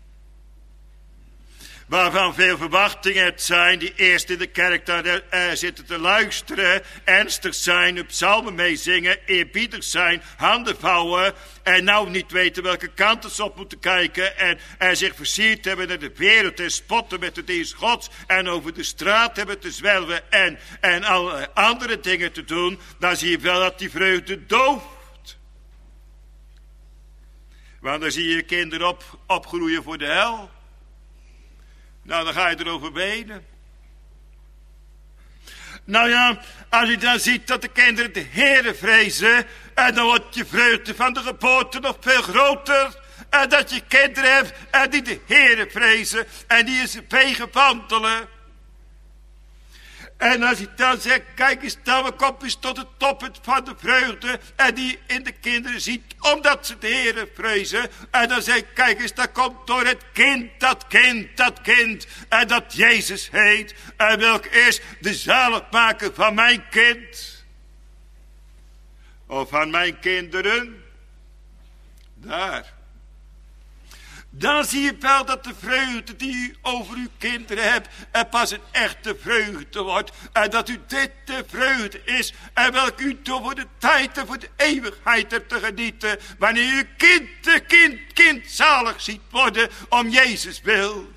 Waarvan veel verwachtingen het zijn, die eerst in de kerk daar uh, zitten te luisteren, ernstig zijn, op psalmen meezingen, eerbiedig zijn, handen vouwen en nou niet weten welke kant ze op moeten kijken en, en zich versierd hebben naar de wereld en spotten met de dienst Gods en over de straat hebben te zwelven en, en alle andere dingen te doen, dan zie je wel dat die vreugde dooft. Want dan zie je kinderen op, opgroeien voor de hel. Nou, dan ga je erover benen. Nou ja, als je dan ziet dat de kinderen de Heere vrezen, en dan wordt je vreugde van de geboorte nog veel groter. En dat je kinderen hebt en die de Heere vrezen en die in zijn wegen wandelen. En als je dan zegt, kijk eens dan, we komen eens tot het toppunt van de vreugde. En die in de kinderen ziet, omdat ze de Heere vrezen. En dan zeg ik, kijk eens, dat komt door het kind, dat kind, dat kind. En dat Jezus heet. En welk is de zaligmaker van mijn kind. Of van mijn kinderen. Daar. Dan zie je wel dat de vreugde die u over uw kinderen hebt, en pas een echte vreugde wordt. En dat u dit de vreugde is, en welke u door voor de tijd en voor de eeuwigheid hebt te genieten. Wanneer u kind, de kind, kind zalig ziet worden om Jezus wil.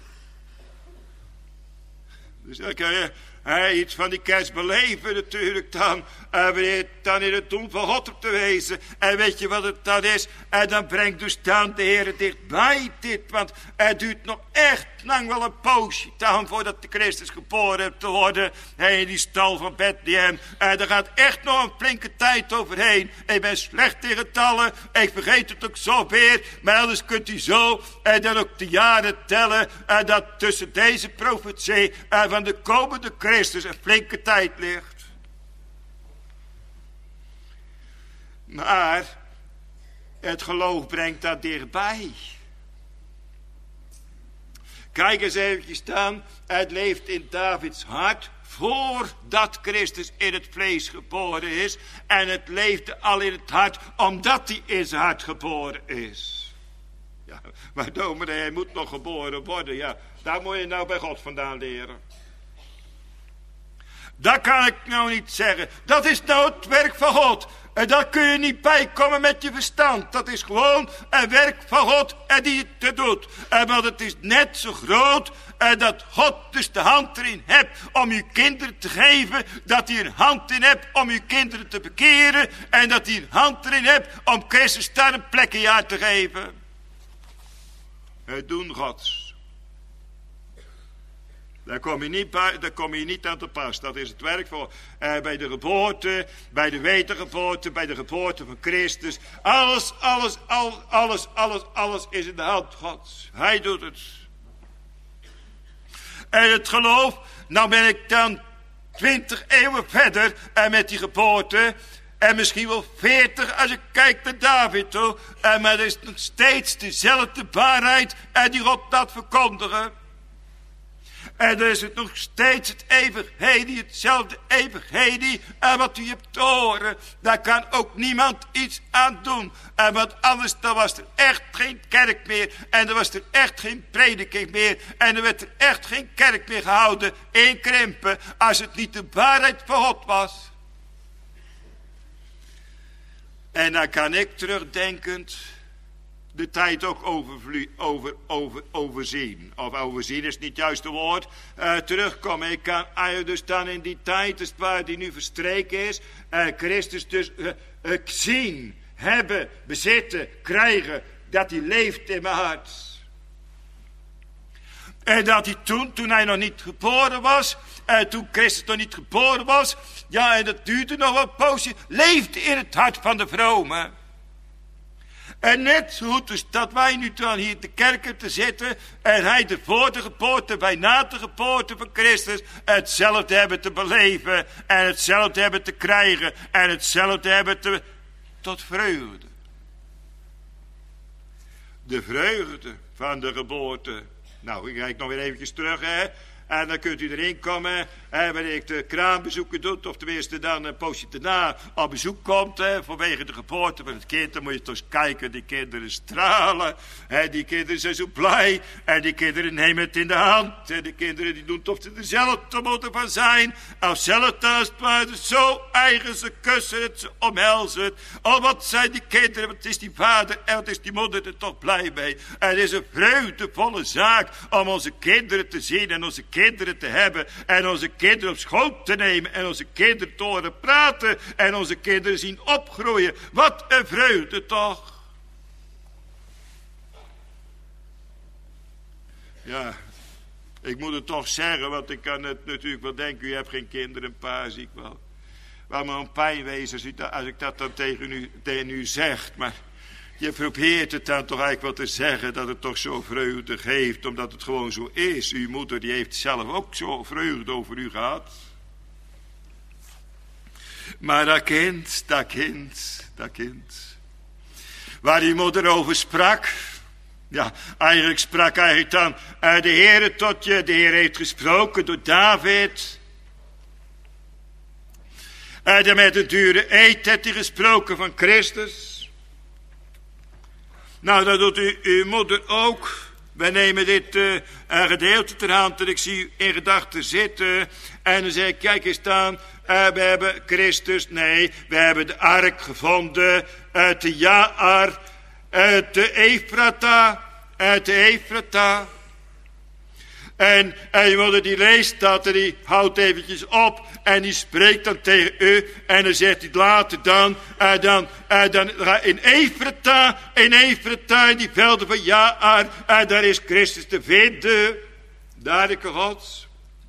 Dus dan kan je He, iets van die kerst beleven natuurlijk dan. En wanneer dan in het doen van God op te wezen. En weet je wat het dan is? En dan brengt dus dan de Heer dichtbij dit. Want het duurt nog echt lang wel een poosje dan voordat de Christus geboren heeft te worden. He, in die stal van Bethlehem. En er gaat echt nog een flinke tijd overheen. Ik ben slecht in getallen. Ik vergeet het ook zo weer. Maar anders kunt u zo en dan ook de jaren tellen. En dat tussen deze profetie en van de komende Christus een flinke tijd ligt. Maar het geloof brengt dat dichtbij. Kijk eens eventjes dan. Het leeft in Davids hart voordat Christus in het vlees geboren is. En het leefde al in het hart omdat hij in zijn hart geboren is. Ja, maar dominee, hij moet nog geboren worden. Ja, daar moet je nou bij God vandaan leren. Dat kan ik nou niet zeggen. Dat is nou het werk van God. En daar kun je niet bijkomen met je verstand. Dat is gewoon een werk van God en die het doet. En want het is net zo groot en dat God dus de hand erin hebt om je kinderen te geven. Dat hij een hand in hebt om je kinderen te bekeren. En dat hij een hand erin hebt om Christus daar een plek in je hart te geven. Het doen Gods. Daar kom je niet, bij, daar kom je niet aan te pas. Dat is het werk voor eh, bij de geboorte, bij de wedergeboorte, bij de geboorte van Christus. Alles, alles, al, alles, alles, alles is in de hand Gods. Hij doet het. En het geloof, nou ben ik dan twintig eeuwen verder en met die geboorte. En misschien wel veertig als ik kijk naar David toe. En maar er is nog steeds dezelfde waarheid en die God dat verkondigen. En dan is het nog steeds het evangelie, hetzelfde evangelie. En wat u hebt te horen, daar kan ook niemand iets aan doen. En want anders dan was er echt geen kerk meer. En er was er echt geen prediking meer. En er werd er echt geen kerk meer gehouden in Krimpen. Als het niet de waarheid van God was. En dan kan ik terugdenkend de tijd ook overvlie, over, over, overzien. Of overzien is niet het juiste woord. Uh, terugkomen. Ik kan uh, dus dan in die tijd, dus waar die nu verstreken is, uh, Christus dus uh, uh, zien, hebben, bezitten, krijgen, dat hij leeft in mijn hart. En dat hij toen, toen hij nog niet geboren was, uh, toen Christus nog niet geboren was, ja, en dat duurde nog wel een poosje, leefde in het hart van de vrome. En net zo goed dus dat wij nu dan hier in de kerken te zitten en hij de voor de geboorte, wij na de geboorte van Christus hetzelfde hebben te beleven en hetzelfde hebben te krijgen en hetzelfde hebben te, tot vreugde. De vreugde van de geboorte. Nou, ik kijk nog weer eventjes terug, hè. En dan kunt u erin komen, hè, wanneer ik de kraambezoeken doet, of tenminste dan een poosje daarna op bezoek komt, hè, vanwege de geboorte van het kind. Dan moet je toch eens kijken, die kinderen stralen, hè, die kinderen zijn zo blij, en die kinderen nemen het in de hand, en die kinderen die doen toch ze er zelf te moeten van zijn, of zelf thuis, maar zo eigen, ze kussen het, ze omhelzen het. Oh, wat zijn die kinderen, wat is die vader en wat is die moeder er toch blij mee. En het is een vreugdevolle zaak om onze kinderen te zien en onze kinderen kinderen te hebben en onze kinderen op schoot te nemen en onze kinderen te horen praten en onze kinderen zien opgroeien. Wat een vreugde toch. Ja, ik moet het toch zeggen, want ik kan het natuurlijk wel denken, u hebt geen kinderen, een paar zie ik wel. Waar me een pijn wezen als, u dat, als ik dat dan tegen u, tegen u zeg, maar je probeert het dan toch eigenlijk wel te zeggen dat het toch zo vreugde geeft, omdat het gewoon zo is. Uw moeder die heeft zelf ook zo vreugde over u gehad. Maar dat kind, dat kind, dat kind, waar die moeder over sprak, ja, eigenlijk sprak eigenlijk dan uh, de Heere tot je, de Heer heeft gesproken door David. Uh, met een dure eed heeft hij gesproken van Christus. Nou, dat doet u, uw moeder ook. Wij nemen dit uh, een gedeelte ter hand en ik zie u in gedachten zitten. En dan zeg ik, kijk eens dan, uh, we hebben Christus, nee, we hebben de ark gevonden uit de Jaar, uit de Efrata, uit de Efrata. En, en je moeder die leest dat en die houdt eventjes op en die spreekt dan tegen u en dan zegt hij later dan, uh, dan, uh, dan in Efrata, in Efrata, in die velden van Jaar, uh, daar is Christus te vinden, daar de God.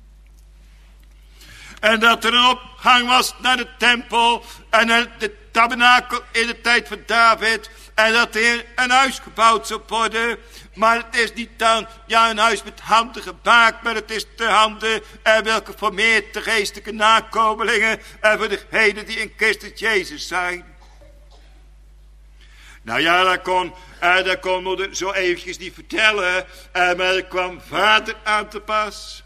En dat er een opgang was naar de tempel en de tabernakel in de tijd van David en dat er een huis gebouwd zou worden. Maar het is niet dan, ja, een huis met handen gemaakt, maar het is de handen en welke formeert de geestelijke nakomelingen en voor degenen die in Christus Jezus zijn. Nou ja, dat kon, uh, dat kon moeder zo eventjes niet vertellen. Uh, maar er kwam vader aan te pas.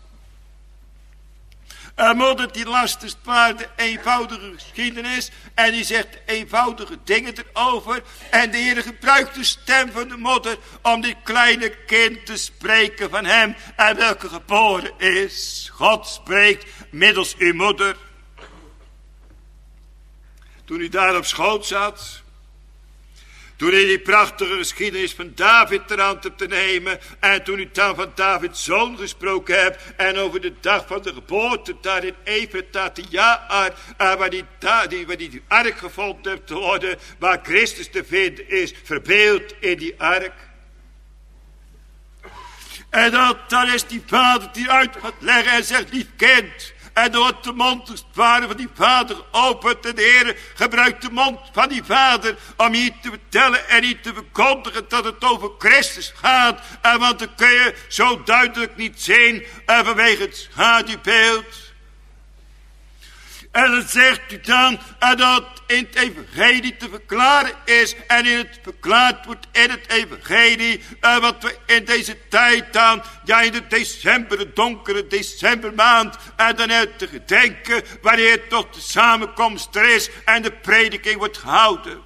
Uh, moeder die las dus maar de eenvoudige geschiedenis. En die zegt eenvoudige dingen erover. En de Heer gebruikt de stem van de moeder om dit kleine kind te spreken van hem. En welke geboren is. God spreekt middels uw moeder. Toen hij daar op schoot zat. Toen hij die prachtige geschiedenis van David ter hand hebt te nemen. En toen u dan van Davids zoon gesproken hebt. En over de dag van de geboorte daar in Ephratha te Jaar. Waar die, die, waar die ark gevonden hebt te worden. Waar Christus te vinden is. Verbeeld in die ark. En dat, dan is die vader die uit gaat leggen en zegt, lief kind. En door de mond als het ware van die vader opent. En de Heer gebruikt de mond van die vader om hier te vertellen en hier te verkondigen dat het over Christus gaat. En want dan kun je zo duidelijk niet zien en vanwege het schaduwbeeld. En dan zegt u dan en dat in het evangelie te verklaren is. En in het verklaard wordt in het evangelie. En wat we in deze tijd dan. Ja, in de december, de donkere decembermaand. En dan uit te gedenken. Wanneer toch de samenkomst er is. En de prediking wordt gehouden.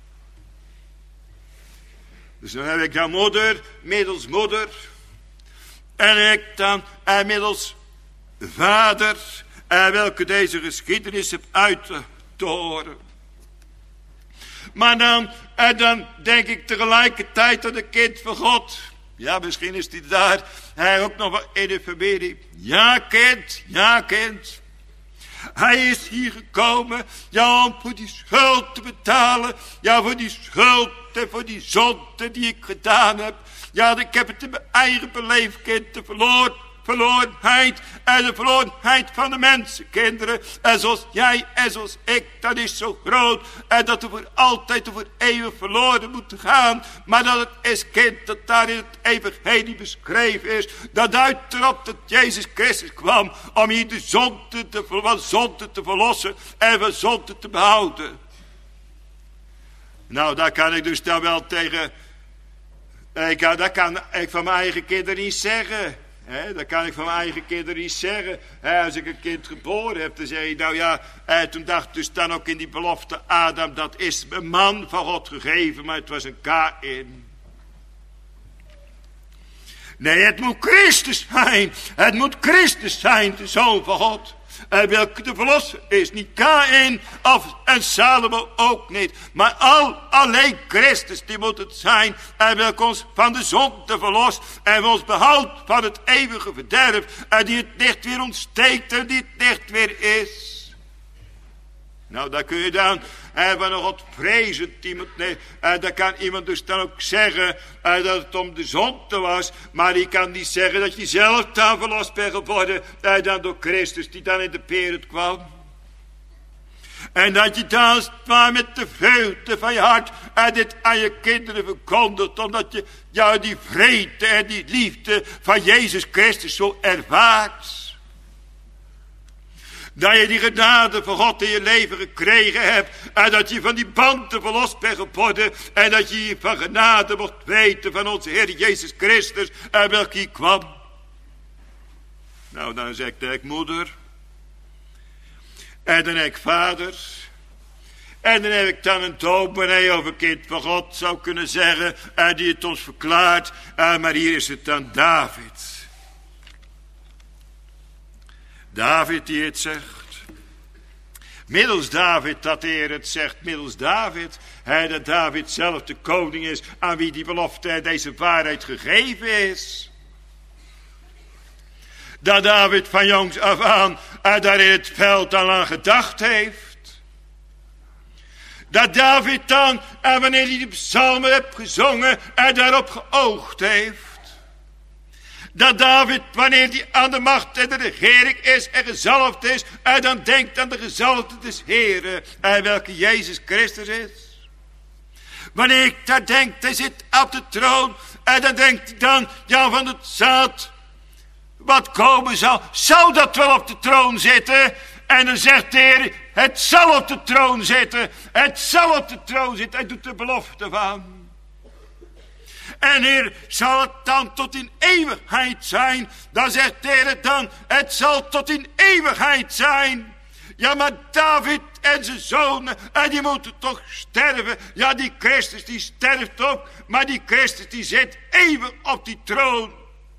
Dus dan heb ik dan moeder. Middels moeder. En ik dan en middels vader. En welke deze geschiedenis heb uit te horen. Maar dan, en dan denk ik tegelijkertijd aan de kind van God. Ja, misschien is hij daar. Hij ook nog wel in de familie. Ja, kind, ja, kind. Hij is hier gekomen, ja, om voor die schuld te betalen. Ja, voor die schuld en voor die zonde die ik gedaan heb. Ja, ik heb het in mijn eigen beleefd, kind, te verloren. Verlorenheid en de verlorenheid van de mensenkinderen. En zoals jij en zoals ik, dat is zo groot. En dat we voor altijd en voor eeuwig verloren moeten gaan. Maar dat het is, kind, dat daar in het evangelie beschreven is. Dat duidt erop dat Jezus Christus kwam om hier de zonde te, van zonde te verlossen en van zonde te behouden. Nou, daar kan ik dus dan wel tegen. Ik, dat kan ik van mijn eigen kinderen niet zeggen. He, dat kan ik van mijn eigen kinderen niet zeggen. He, als ik een kind geboren heb, dan zeg je, nou ja, eh, toen dacht dus dan ook in die belofte Adam, dat is een man van God gegeven, maar het was een Kaïn. Nee, het moet Christus zijn. Het moet Christus zijn, de Zoon van God. En welke de verlosser is. Niet Kaïn of en Salomo ook niet. Maar al, alleen Christus die moet het zijn. En welke ons van de zonde verlost. En ons behoudt van het eeuwige verderf. En die het licht weer ontsteekt en die het licht weer is. Nou, daar kun je dan en van een God vrezend iemand. Nee, en dan kan iemand dus dan ook zeggen en dat het om de zonde was. Maar die kan niet zeggen dat je zelf dan verlost bent geworden. En dan door Christus die dan in de wereld kwam. En dat je dan maar met de vreugde van je hart en dit aan je kinderen verkondigt. Omdat je ja, die vrede en die liefde van Jezus Christus zo ervaart. Dat je die genade van God in je leven gekregen hebt. En dat je van die banden verlost bent geworden. En dat je van genade mocht weten van onze Heer Jezus Christus. En welke hier kwam. Nou, dan zeg ik moeder. En dan heb ik vader. En dan heb ik dan een dominee of een kind van God zou kunnen zeggen. En die het ons verklaart. En maar hier is het dan David. David die het zegt. Middels David dat de Heer het zegt. Middels David. Hij dat David zelf de koning is. Aan wie die belofte en deze waarheid gegeven is. Dat David van jongs af aan. En daar in het veld al aan gedacht heeft. Dat David dan. En wanneer hij de psalmen heeft gezongen. En daarop geoogd heeft. Dat David, wanneer hij aan de macht en de regering is en gezalfd is, en dan denkt aan de gezalfde des Heren, en welke Jezus Christus is. Wanneer ik daar denk, hij zit op de troon, en dan denkt hij dan, ja, van het zaad, wat komen zal, zou dat wel op de troon zitten? En dan zegt de Heer, het zal op de troon zitten. Het zal op de troon zitten. Hij doet de belofte van. En Heer, zal het dan tot in eeuwigheid zijn? Dan zegt de Heer dan, het zal tot in eeuwigheid zijn. Ja, maar David en zijn zonen, en die moeten toch sterven. Ja, die Christus die sterft ook, maar die Christus die zit eeuwig op die troon.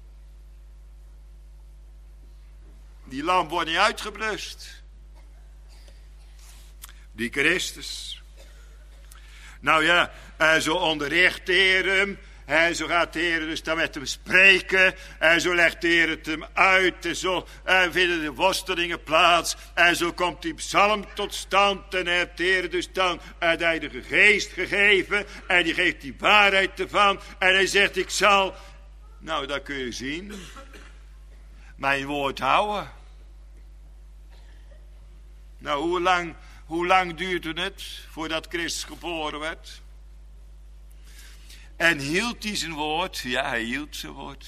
Die lamp wordt niet uitgeblust. Die Christus. Nou ja, en zo onderricht de Heer hem. En zo gaat de Heer dus dan met hem spreken. En zo legt de Heer het hem uit. En zo en vinden de worstelingen plaats. En zo komt die psalm tot stand. En heeft de Heer dus dan de Heilige Geest gegeven. En die geeft die waarheid ervan. En hij zegt, ik zal, nou dat kun je zien, mijn woord houden. Nou, hoe lang, hoe lang duurde het voordat Christus geboren werd? En hield hij zijn woord? Ja, hij hield zijn woord.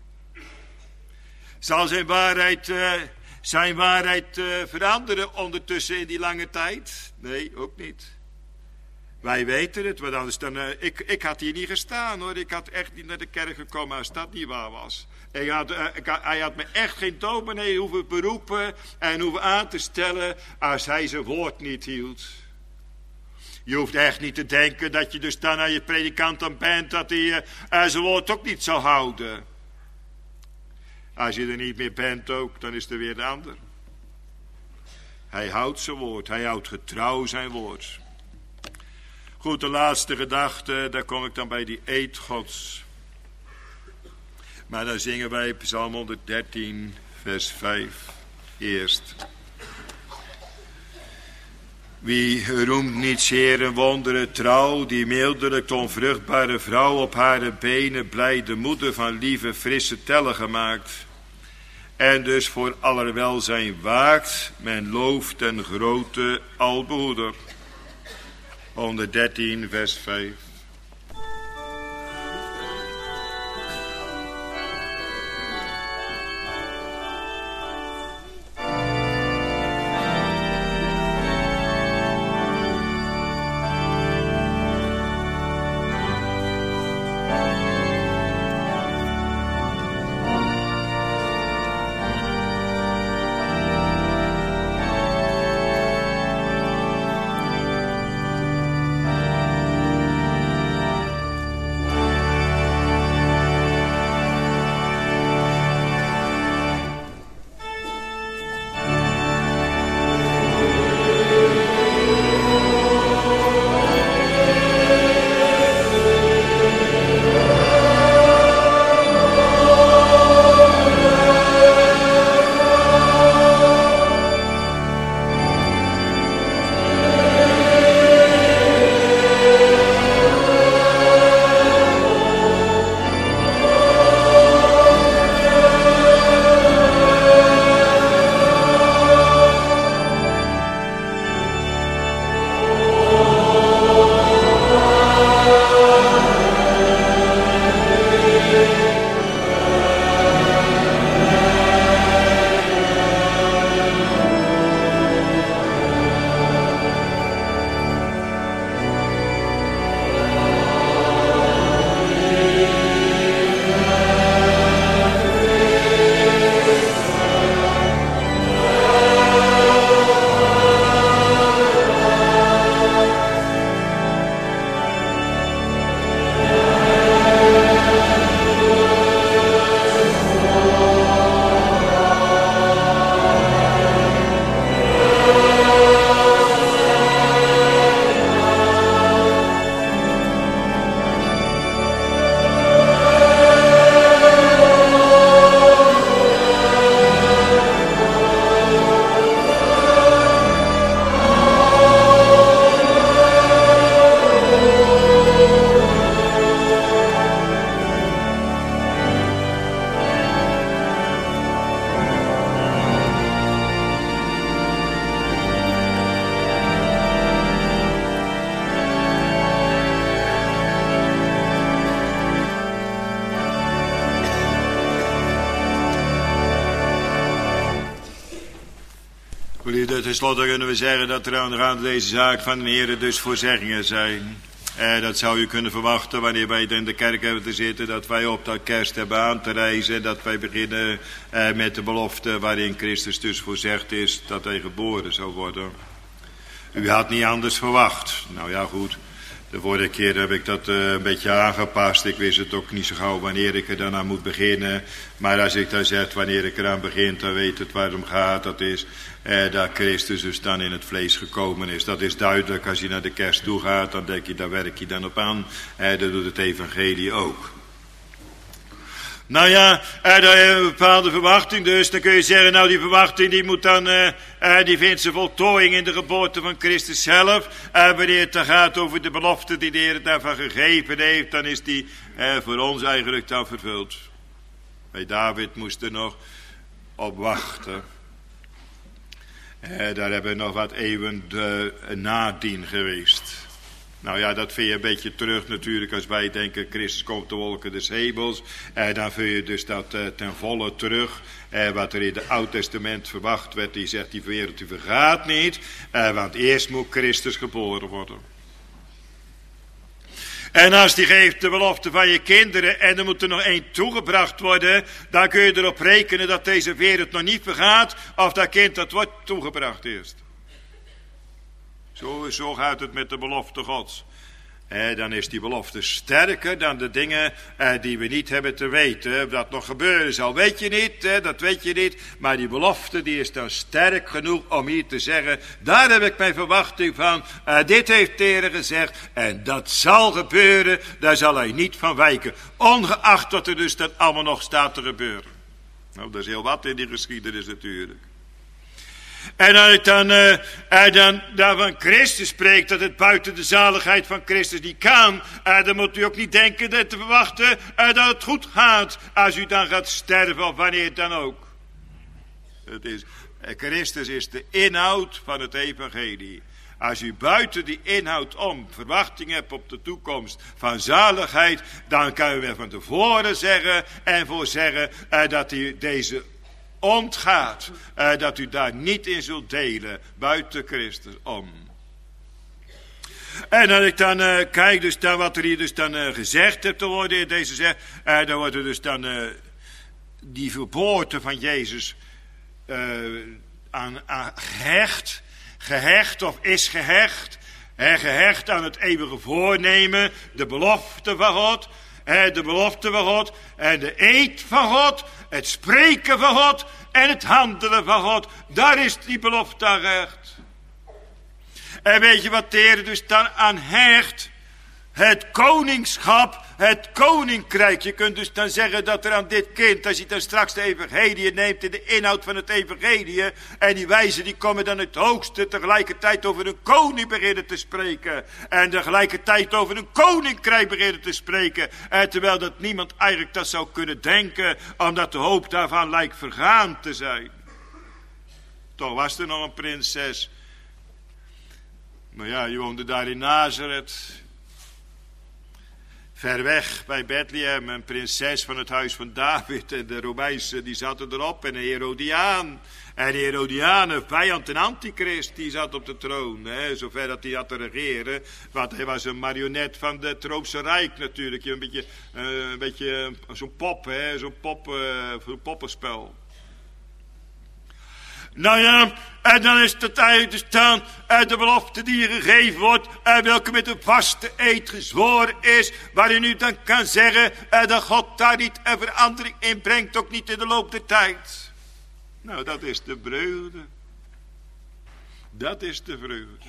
Zal zijn waarheid, uh, zijn waarheid uh, veranderen ondertussen in die lange tijd? Nee, ook niet. Wij weten het, want anders dan... Uh, ik, ik had hier niet gestaan hoor. Ik had echt niet naar de kerk gekomen als dat niet waar was. Ik had, uh, ik had, hij had me echt geen dominee hoeven beroepen en hoeven aan te stellen als hij zijn woord niet hield. Je hoeft echt niet te denken dat je dus dan aan je predikant dan bent, dat hij uh, zijn woord ook niet zou houden. Als je er niet meer bent ook, dan is er weer een ander. Hij houdt zijn woord, hij houdt getrouw zijn woord. Goed, de laatste gedachte, daar kom ik dan bij die eed Gods. Maar dan zingen wij Psalm honderddertien, vers vijf, eerst. Wie roemt niet zeer een wondere trouw, die mildelijk onvruchtbare vrouw op haar benen blij de moeder van lieve frisse tellen gemaakt. En dus voor aller welzijn waakt, men looft den grote albehoeder. honderddertien, vers vijf. de, tenslotte kunnen we zeggen dat er aan de hand deze zaak van de Heer dus voorzeggingen zijn. Eh, dat zou je kunnen verwachten wanneer wij in de kerk hebben te zitten, dat wij op dat kerst hebben aan te reizen. Dat wij beginnen eh, met de belofte waarin Christus dus voorzegd is dat hij geboren zou worden. U had niet anders verwacht. Nou ja, goed. De vorige keer heb ik dat uh, een beetje aangepast. Ik wist het ook niet zo gauw wanneer ik er dan aan moet beginnen. Maar als ik dan zeg wanneer ik eraan begin, dan weet het waar het om gaat. Dat is eh, dat Christus dus dan in het vlees gekomen is. Dat is duidelijk. Als je naar de kerst toe gaat, dan denk je, daar werk je dan op aan. Eh, dat doet het evangelie ook. Nou ja, eh, daar hebben we een bepaalde verwachting dus. Dan kun je zeggen, nou die verwachting die moet dan, eh, eh, die vindt zijn voltooiing in de geboorte van Christus zelf. Eh, wanneer het dan gaat over de belofte die de Heer daarvan gegeven heeft, dan is die eh, voor ons eigenlijk dan vervuld. Bij David moest er nog op wachten. Eh, daar hebben we nog wat eeuwen de, nadien geweest. Nou ja, dat vind je een beetje terug natuurlijk als wij denken Christus komt de wolken des hemels. Eh, dan vind je dus dat eh, ten volle terug. Eh, wat er in het Oude Testament verwacht werd, die zegt die wereld die vergaat niet. Eh, want eerst moet Christus geboren worden. En als die geeft de belofte van je kinderen en er moet er nog één toegebracht worden, dan kun je erop rekenen dat deze wereld nog niet vergaat of dat kind dat wordt toegebracht eerst. Zo, zo gaat het met de belofte Gods. Eh, dan is die belofte sterker dan de dingen eh, die we niet hebben te weten. Dat nog gebeuren zal, weet je niet, eh, dat weet je niet. Maar die belofte die is dan sterk genoeg om hier te zeggen, daar heb ik mijn verwachting van. Eh, dit heeft de Heer gezegd en dat zal gebeuren, daar zal hij niet van wijken. Ongeacht wat er dus dat allemaal nog staat te gebeuren. Nou, dat is heel wat in die geschiedenis natuurlijk. En als ik dan, uh, dan, dan van Christus spreekt, dat het buiten de zaligheid van Christus niet kan, uh, dan moet u ook niet denken dat te verwachten uh, dat het goed gaat als u dan gaat sterven of wanneer dan ook. Het is, uh, Christus is de inhoud van het evangelie. Als u buiten die inhoud om verwachting hebt op de toekomst van zaligheid, dan kan u er van tevoren zeggen en voorzeggen uh, dat u deze ontgaat, uh, dat u daar niet in zult delen, buiten Christus om. En als ik dan uh, kijk dus dan wat er hier dus dan uh, gezegd hebt te worden in deze zeg, uh, dan wordt er dus dan uh, die geboorte van Jezus uh, aan, aan gehecht, gehecht of is gehecht, uh, gehecht aan het eeuwige voornemen, de belofte van God, uh, de belofte van God en de eed van God, het spreken van God en het handelen van God. Daar is die belofte aan gehecht. En weet je wat de Heer dus dan aan hecht? Het koningschap, het koninkrijk. Je kunt dus dan zeggen dat er aan dit kind, als je dan straks de evangelie neemt in de inhoud van het evangelie, en die wijzen die komen dan het hoogste tegelijkertijd over een koning beginnen te spreken. En tegelijkertijd over een koninkrijk beginnen te spreken. En terwijl dat niemand eigenlijk dat zou kunnen denken, omdat de hoop daarvan lijkt vergaan te zijn. Toch was er nog een prinses. Maar ja, je woonde daar in Nazareth. Ver weg bij Bethlehem, een prinses van het huis van David. En de Romeinse die zaten erop. En een Herodiaan. En de Herodiaan, een vijand en antichrist, die zat op de troon. Hè, zover dat hij had te regeren. Want hij was een marionet van het Roomse Rijk natuurlijk. Een beetje, uh, een beetje uh, zo'n pop, hè, zo'n pop, uh, zo'n poppenspel. Nou ja, en dan is het eigenlijk staan uit de belofte die je gegeven wordt, en welke met een vaste eed gezworen is, waarin u dan kan zeggen en dat God daar niet een verandering in brengt, ook niet in de loop der tijd. Nou, dat is de vreugde. Dat is de vreugde.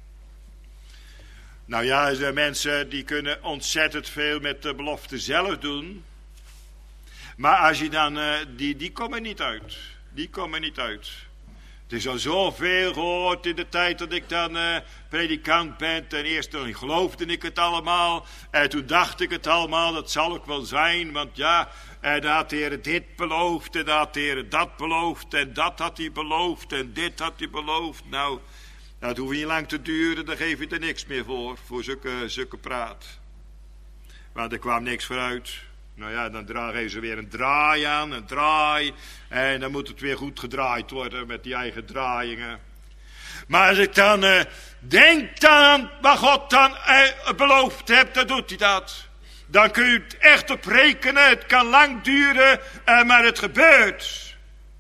Nou ja, er zijn mensen die kunnen ontzettend veel met de belofte zelf doen, maar als je dan, uh, die, die komen niet uit. Die komen niet uit. Het is al zoveel gehoord in de tijd dat ik dan uh, predikant ben. Ten eerste dan geloofde ik het allemaal. En toen dacht ik het allemaal, dat zal ook wel zijn. Want ja, en dan had de Heer dit beloofd. En dan had de Heer dat beloofd. En dat had hij beloofd. En dit had hij beloofd. Nou, dat hoeft niet lang te duren. Dan geef je er niks meer voor. Voor zulke, zulke praat. Want er kwam niks vooruit. Nou ja, dan dragen ze weer een draai aan, een draai. En dan moet het weer goed gedraaid worden met die eigen draaiingen. Maar als ik dan uh, denk dan aan wat God dan uh, beloofd hebt, dan doet hij dat. Dan kun je het echt op rekenen. Het kan lang duren, uh, maar het gebeurt.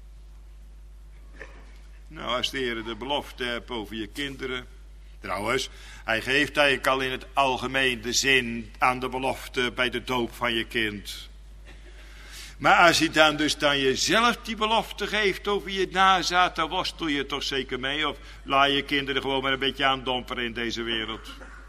Nou, als de Heer de belofte hebt over je kinderen. Trouwens, hij geeft eigenlijk al in het algemeen de zin aan de belofte bij de doop van je kind. Maar als je dan dus dan jezelf die belofte geeft over je nazaat, dan worstel je toch zeker mee? Of laat je kinderen gewoon maar een beetje aandomperen in deze wereld?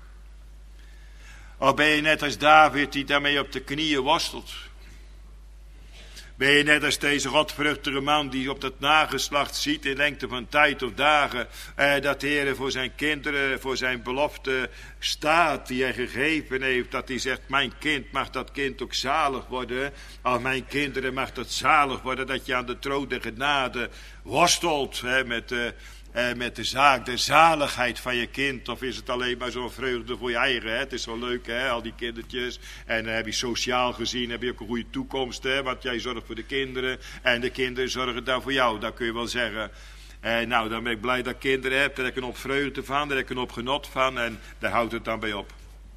Of ben je net als David die daarmee op de knieën worstelt? Ben je net als deze godvruchtige man die op dat nageslacht ziet in lengte van tijd of dagen, eh, dat de Heer voor zijn kinderen, voor zijn belofte staat die hij gegeven heeft, dat hij zegt, mijn kind mag dat kind ook zalig worden, of mijn kinderen mag dat zalig worden, dat je aan de troon der genade worstelt hè, met, eh, eh, met de zaak, de zaligheid van je kind, of is het alleen maar zo'n vreugde voor je eigen, hè? Het is wel leuk hè, al die kindertjes, en dan heb je sociaal gezien, heb je ook een goede toekomst, hè? Want jij zorgt voor de kinderen, en de kinderen zorgen dan voor jou, dat kun je wel zeggen. Eh, nou, dan ben ik blij dat ik kinderen heb, daar heb ik een op vreugde van, daar heb ik een op genot van, en daar houdt het dan bij op.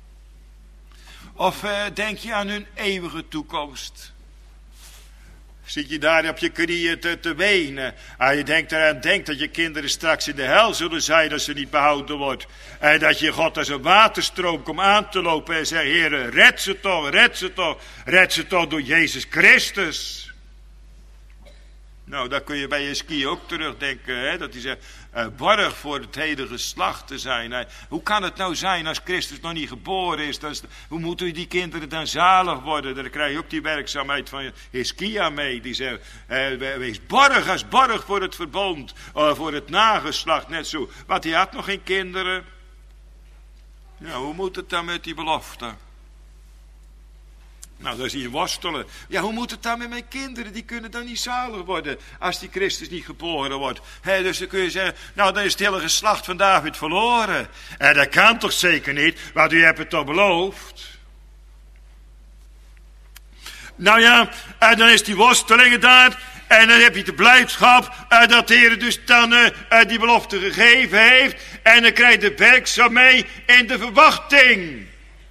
Of eh, denk je aan hun eeuwige toekomst? Zit je daar op je knieën te, te wenen. En je denkt eraan denkt dat je kinderen straks in de hel zullen zijn als ze niet behouden wordt. En dat je God als een waterstroom komt aan te lopen en zegt, Heere, red ze toch, red ze toch, red ze toch door Jezus Christus. Nou, daar kun je bij je ski ook terugdenken, hè? Dat hij zegt, uh, borg voor het hele geslacht te zijn. Uh, hoe kan het nou zijn als Christus nog niet geboren is? Dat is hoe moeten die kinderen dan zalig worden? Daar krijg je ook die werkzaamheid van Hiskia mee. Die zegt, uh, wees borg als borg voor het verbond, uh, voor het nageslacht, net zo. Want hij had nog geen kinderen. Ja, hoe moet het dan met die belofte? Nou, daar zie je worstelen. Ja, hoe moet het dan met mijn kinderen? Die kunnen dan niet zalig worden als die Christus niet geboren wordt. He, dus dan kun je zeggen, nou dan is het hele geslacht van David verloren. En dat kan toch zeker niet, want u hebt het toch beloofd. Nou ja, en dan is die worsteling daar. En dan heb je de blijdschap uh, dat de Heer dus dan uh, uh, die belofte gegeven heeft. En dan krijg je de werkzaam mee in de verwachting.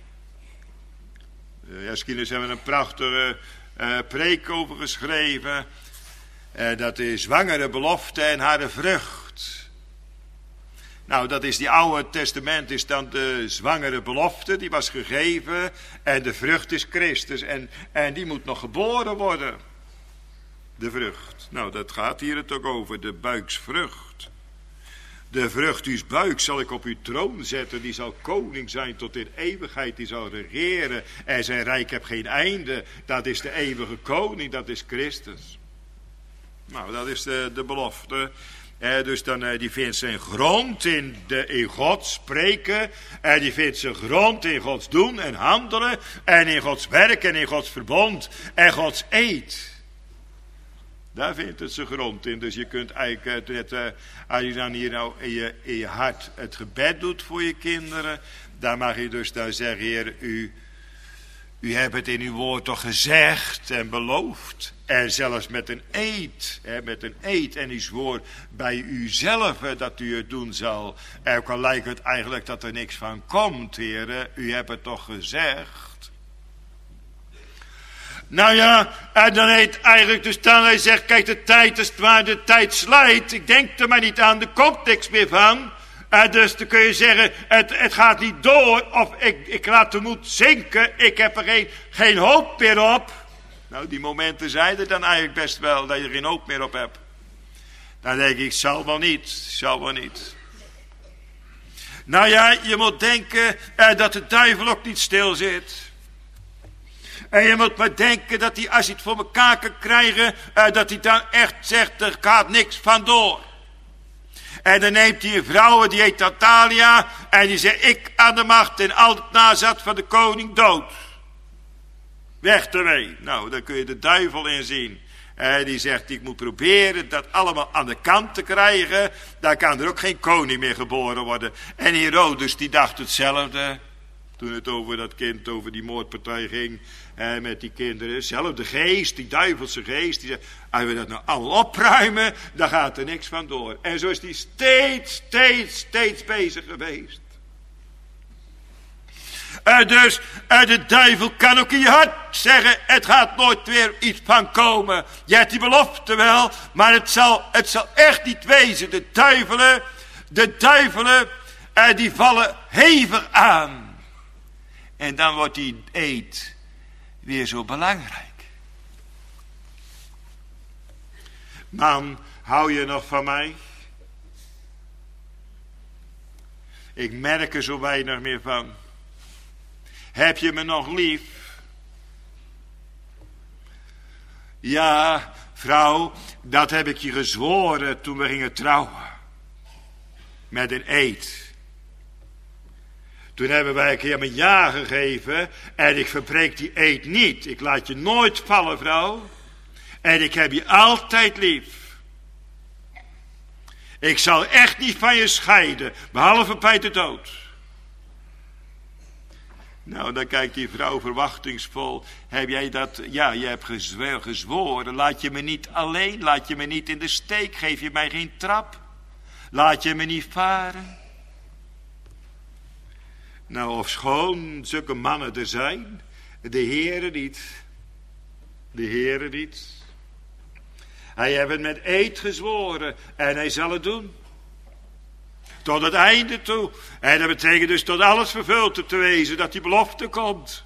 Uh, Eskines hebben we een prachtige uh, preek over geschreven. Uh, dat is zwangere belofte en haar vrucht. Nou, dat is die oude testament, is dan de zwangere belofte, die was gegeven. En de vrucht is Christus. En, en die moet nog geboren worden. De vrucht. Nou, dat gaat hier het ook over, de buiksvrucht. De vrucht uws buik zal ik op uw troon zetten. Die zal koning zijn tot in eeuwigheid. Die zal regeren. En zijn rijk heeft geen einde. Dat is de eeuwige koning. Dat is Christus. Nou, dat is de, de belofte. Eh, dus dan, eh, die vindt zijn grond in, de, in God spreken. En die vindt zijn grond in Gods doen en handelen. En in Gods werk en in Gods verbond. En Gods eed. Daar vindt het zijn grond in. Dus je kunt eigenlijk, uh, het, uh, als je dan hier nou in je, in je hart het gebed doet voor je kinderen, dan mag je dus daar zeggen, Heer, u, u hebt het in uw woord toch gezegd en beloofd. En zelfs met een eed, hè, met een eed en uw woord bij uzelf hè, dat u het doen zal. En ook al lijkt het eigenlijk dat er niks van komt, Heer, u hebt het toch gezegd. Nou ja, en dan heet eigenlijk dus dan hij zegt, kijk, de tijd is waar de tijd slijt. Ik denk er maar niet aan, er komt niks meer van. En dus dan kun je zeggen, het, het gaat niet door, of ik, ik laat de moed zinken, ik heb er geen, geen hoop meer op. Nou, die momenten zijn er dan eigenlijk best wel, dat je er geen hoop meer op hebt. Dan denk ik, zal wel niet, zal wel niet. Nou ja, je moet denken eh, dat de duivel ook niet stil zit. En je moet maar denken dat hij, als hij het voor elkaar kan krijgen, uh, dat hij dan echt zegt, er gaat niks vandoor. En dan neemt hij een vrouw, die heet Natalia, en die zegt, ik aan de macht en al het nazat van de koning dood. Weg ermee. Nou, daar kun je de duivel in zien. En die zegt, ik moet proberen dat allemaal aan de kant te krijgen, dan kan er ook geen koning meer geboren worden. En Herodes, die dacht hetzelfde. Toen het over dat kind, over die moordpartij ging. En met die kinderen. Zelf de geest, die duivelse geest. Die zei, als we dat nou allemaal opruimen. Dan gaat er niks van door. En zo is die steeds, steeds, steeds bezig geweest. En dus, en de duivel kan ook in je hart zeggen, het gaat nooit weer iets van komen. Je hebt die belofte wel, maar het zal, het zal echt niet wezen. De duivelen, de duivelen, eh, die vallen hevig aan. En dan wordt die eed weer zo belangrijk. Man, hou je nog van mij? Ik merk er zo weinig meer van. Heb je me nog lief? Ja, vrouw, dat heb ik je gezworen toen we gingen trouwen. Met een eed. Toen hebben wij een keer mijn ja gegeven en ik verbreek die eed niet. Ik laat je nooit vallen, vrouw. En ik heb je altijd lief. Ik zal echt niet van je scheiden, behalve bij de dood. Nou, dan kijkt die vrouw verwachtingsvol. Heb jij dat? Ja, je hebt gezwo- gezworen. Laat je me niet alleen, laat je me niet in de steek. Geef je mij geen trap. Laat je me niet varen. Nou, ofschoon zulke mannen er zijn, de Heere niet. De Heere niet. Hij heeft het met eed gezworen en hij zal het doen. Tot het einde toe. En dat betekent dus tot alles vervuld te wezen, dat die belofte komt.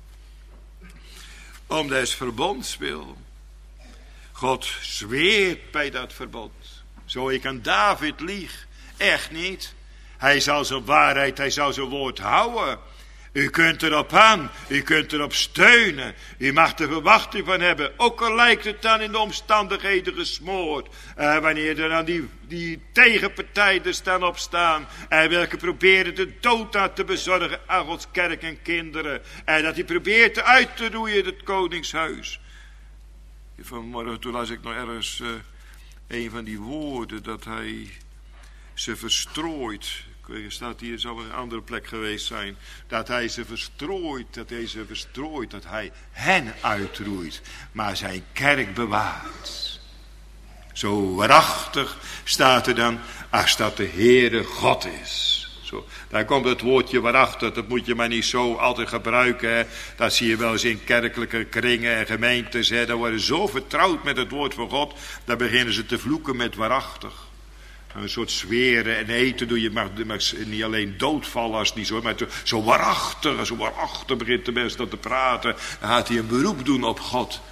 Om des verbonds wil. God zweert bij dat verbond. Zo ik aan David lieg. Echt niet. Hij zal zijn waarheid, hij zal zijn woord houden. U kunt erop aan, u kunt erop steunen. U mag er verwachting van hebben. Ook al lijkt het dan in de omstandigheden gesmoord. Uh, wanneer er dan die, die tegenpartijen er staan opstaan. En uh, welke proberen de dood aan te bezorgen aan Gods kerk en kinderen. En uh, dat hij probeert uit te roeien het koningshuis. Vanmorgen toen las ik nog ergens uh, een van die woorden dat hij ze verstrooit. Er staat hier, zou een andere plek geweest zijn. Dat hij ze verstrooit, dat hij ze verstrooit, dat hij hen uitroeit. Maar zijn kerk bewaart. Zo waarachtig staat er dan, als dat de Heere God is. Zo, daar komt het woordje waarachtig, dat moet je maar niet zo altijd gebruiken. Hè. Dat zie je wel eens in kerkelijke kringen en gemeentes. Hè. Daar worden zo vertrouwd met het woord van God, dan beginnen ze te vloeken met waarachtig. Een soort zweren en eten doe je, maar, maar niet alleen doodvallen als het niet zo, maar zo waarachtig, zo waarachtig begint de mens dat te praten. Dan gaat hij een beroep doen op God.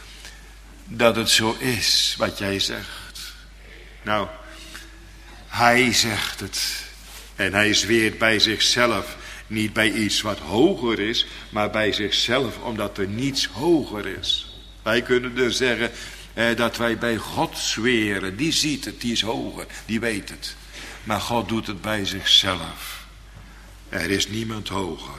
Dat het zo is wat jij zegt. Nou, hij zegt het. En hij zweert bij zichzelf. Niet bij iets wat hoger is, maar bij zichzelf, omdat er niets hoger is. Wij kunnen dus zeggen eh, dat wij bij God zweren. Die ziet het, die is hoger, die weet het. Maar God doet het bij zichzelf. Er is niemand hoger.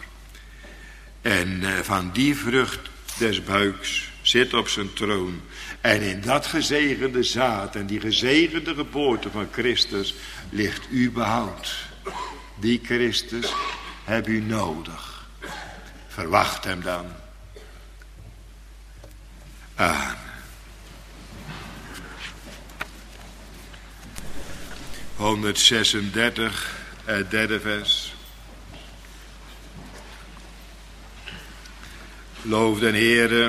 En eh, van die vrucht des buiks zit op zijn troon. En in dat gezegende zaad en die gezegende geboorte van Christus ligt uw behoud. Die Christus heb u nodig. Verwacht hem dan. Amen. honderdzesendertig, het derde vers. Loof den Heere.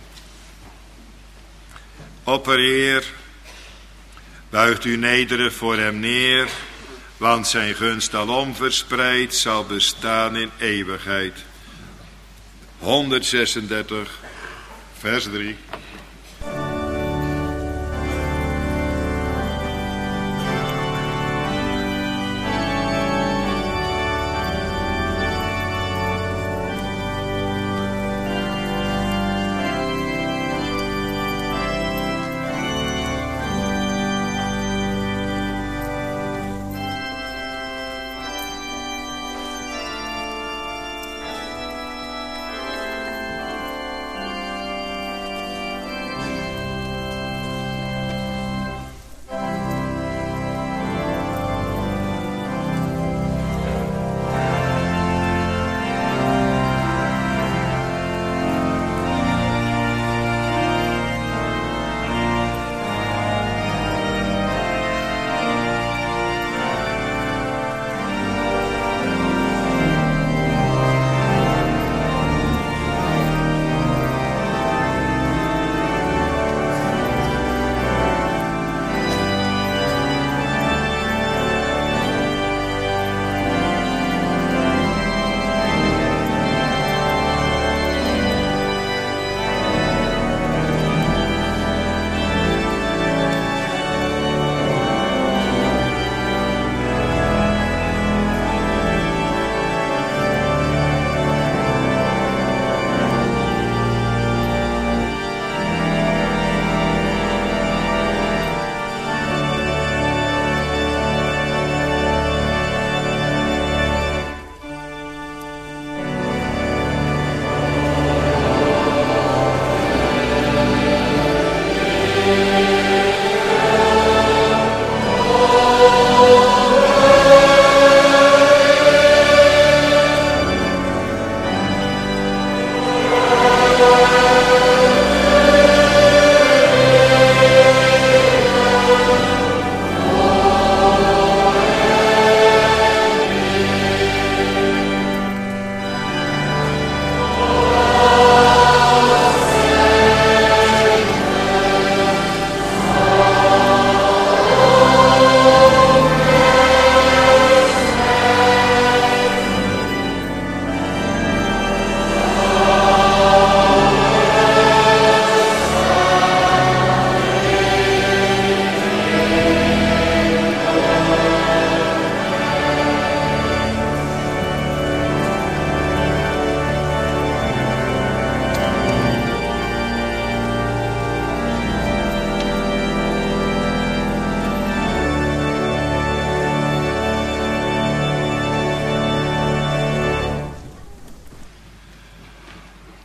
Oppereer. Buigt u nederig voor hem neer. Want zijn gunst alom verspreid zal bestaan in eeuwigheid. honderdzesendertig, vers drie.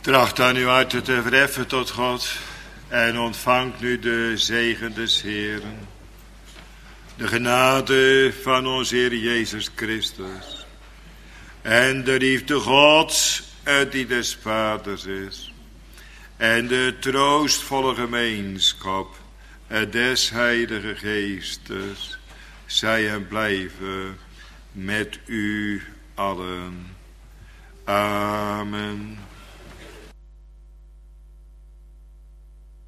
Tracht aan uw harten te verheffen tot God en ontvangt nu de zegen des Heeren. De genade van onze Heer Jezus Christus en de liefde Gods die des Vaders is en de troostvolle gemeenschap des Heilige Geestes zij en blijven met u allen. Amen.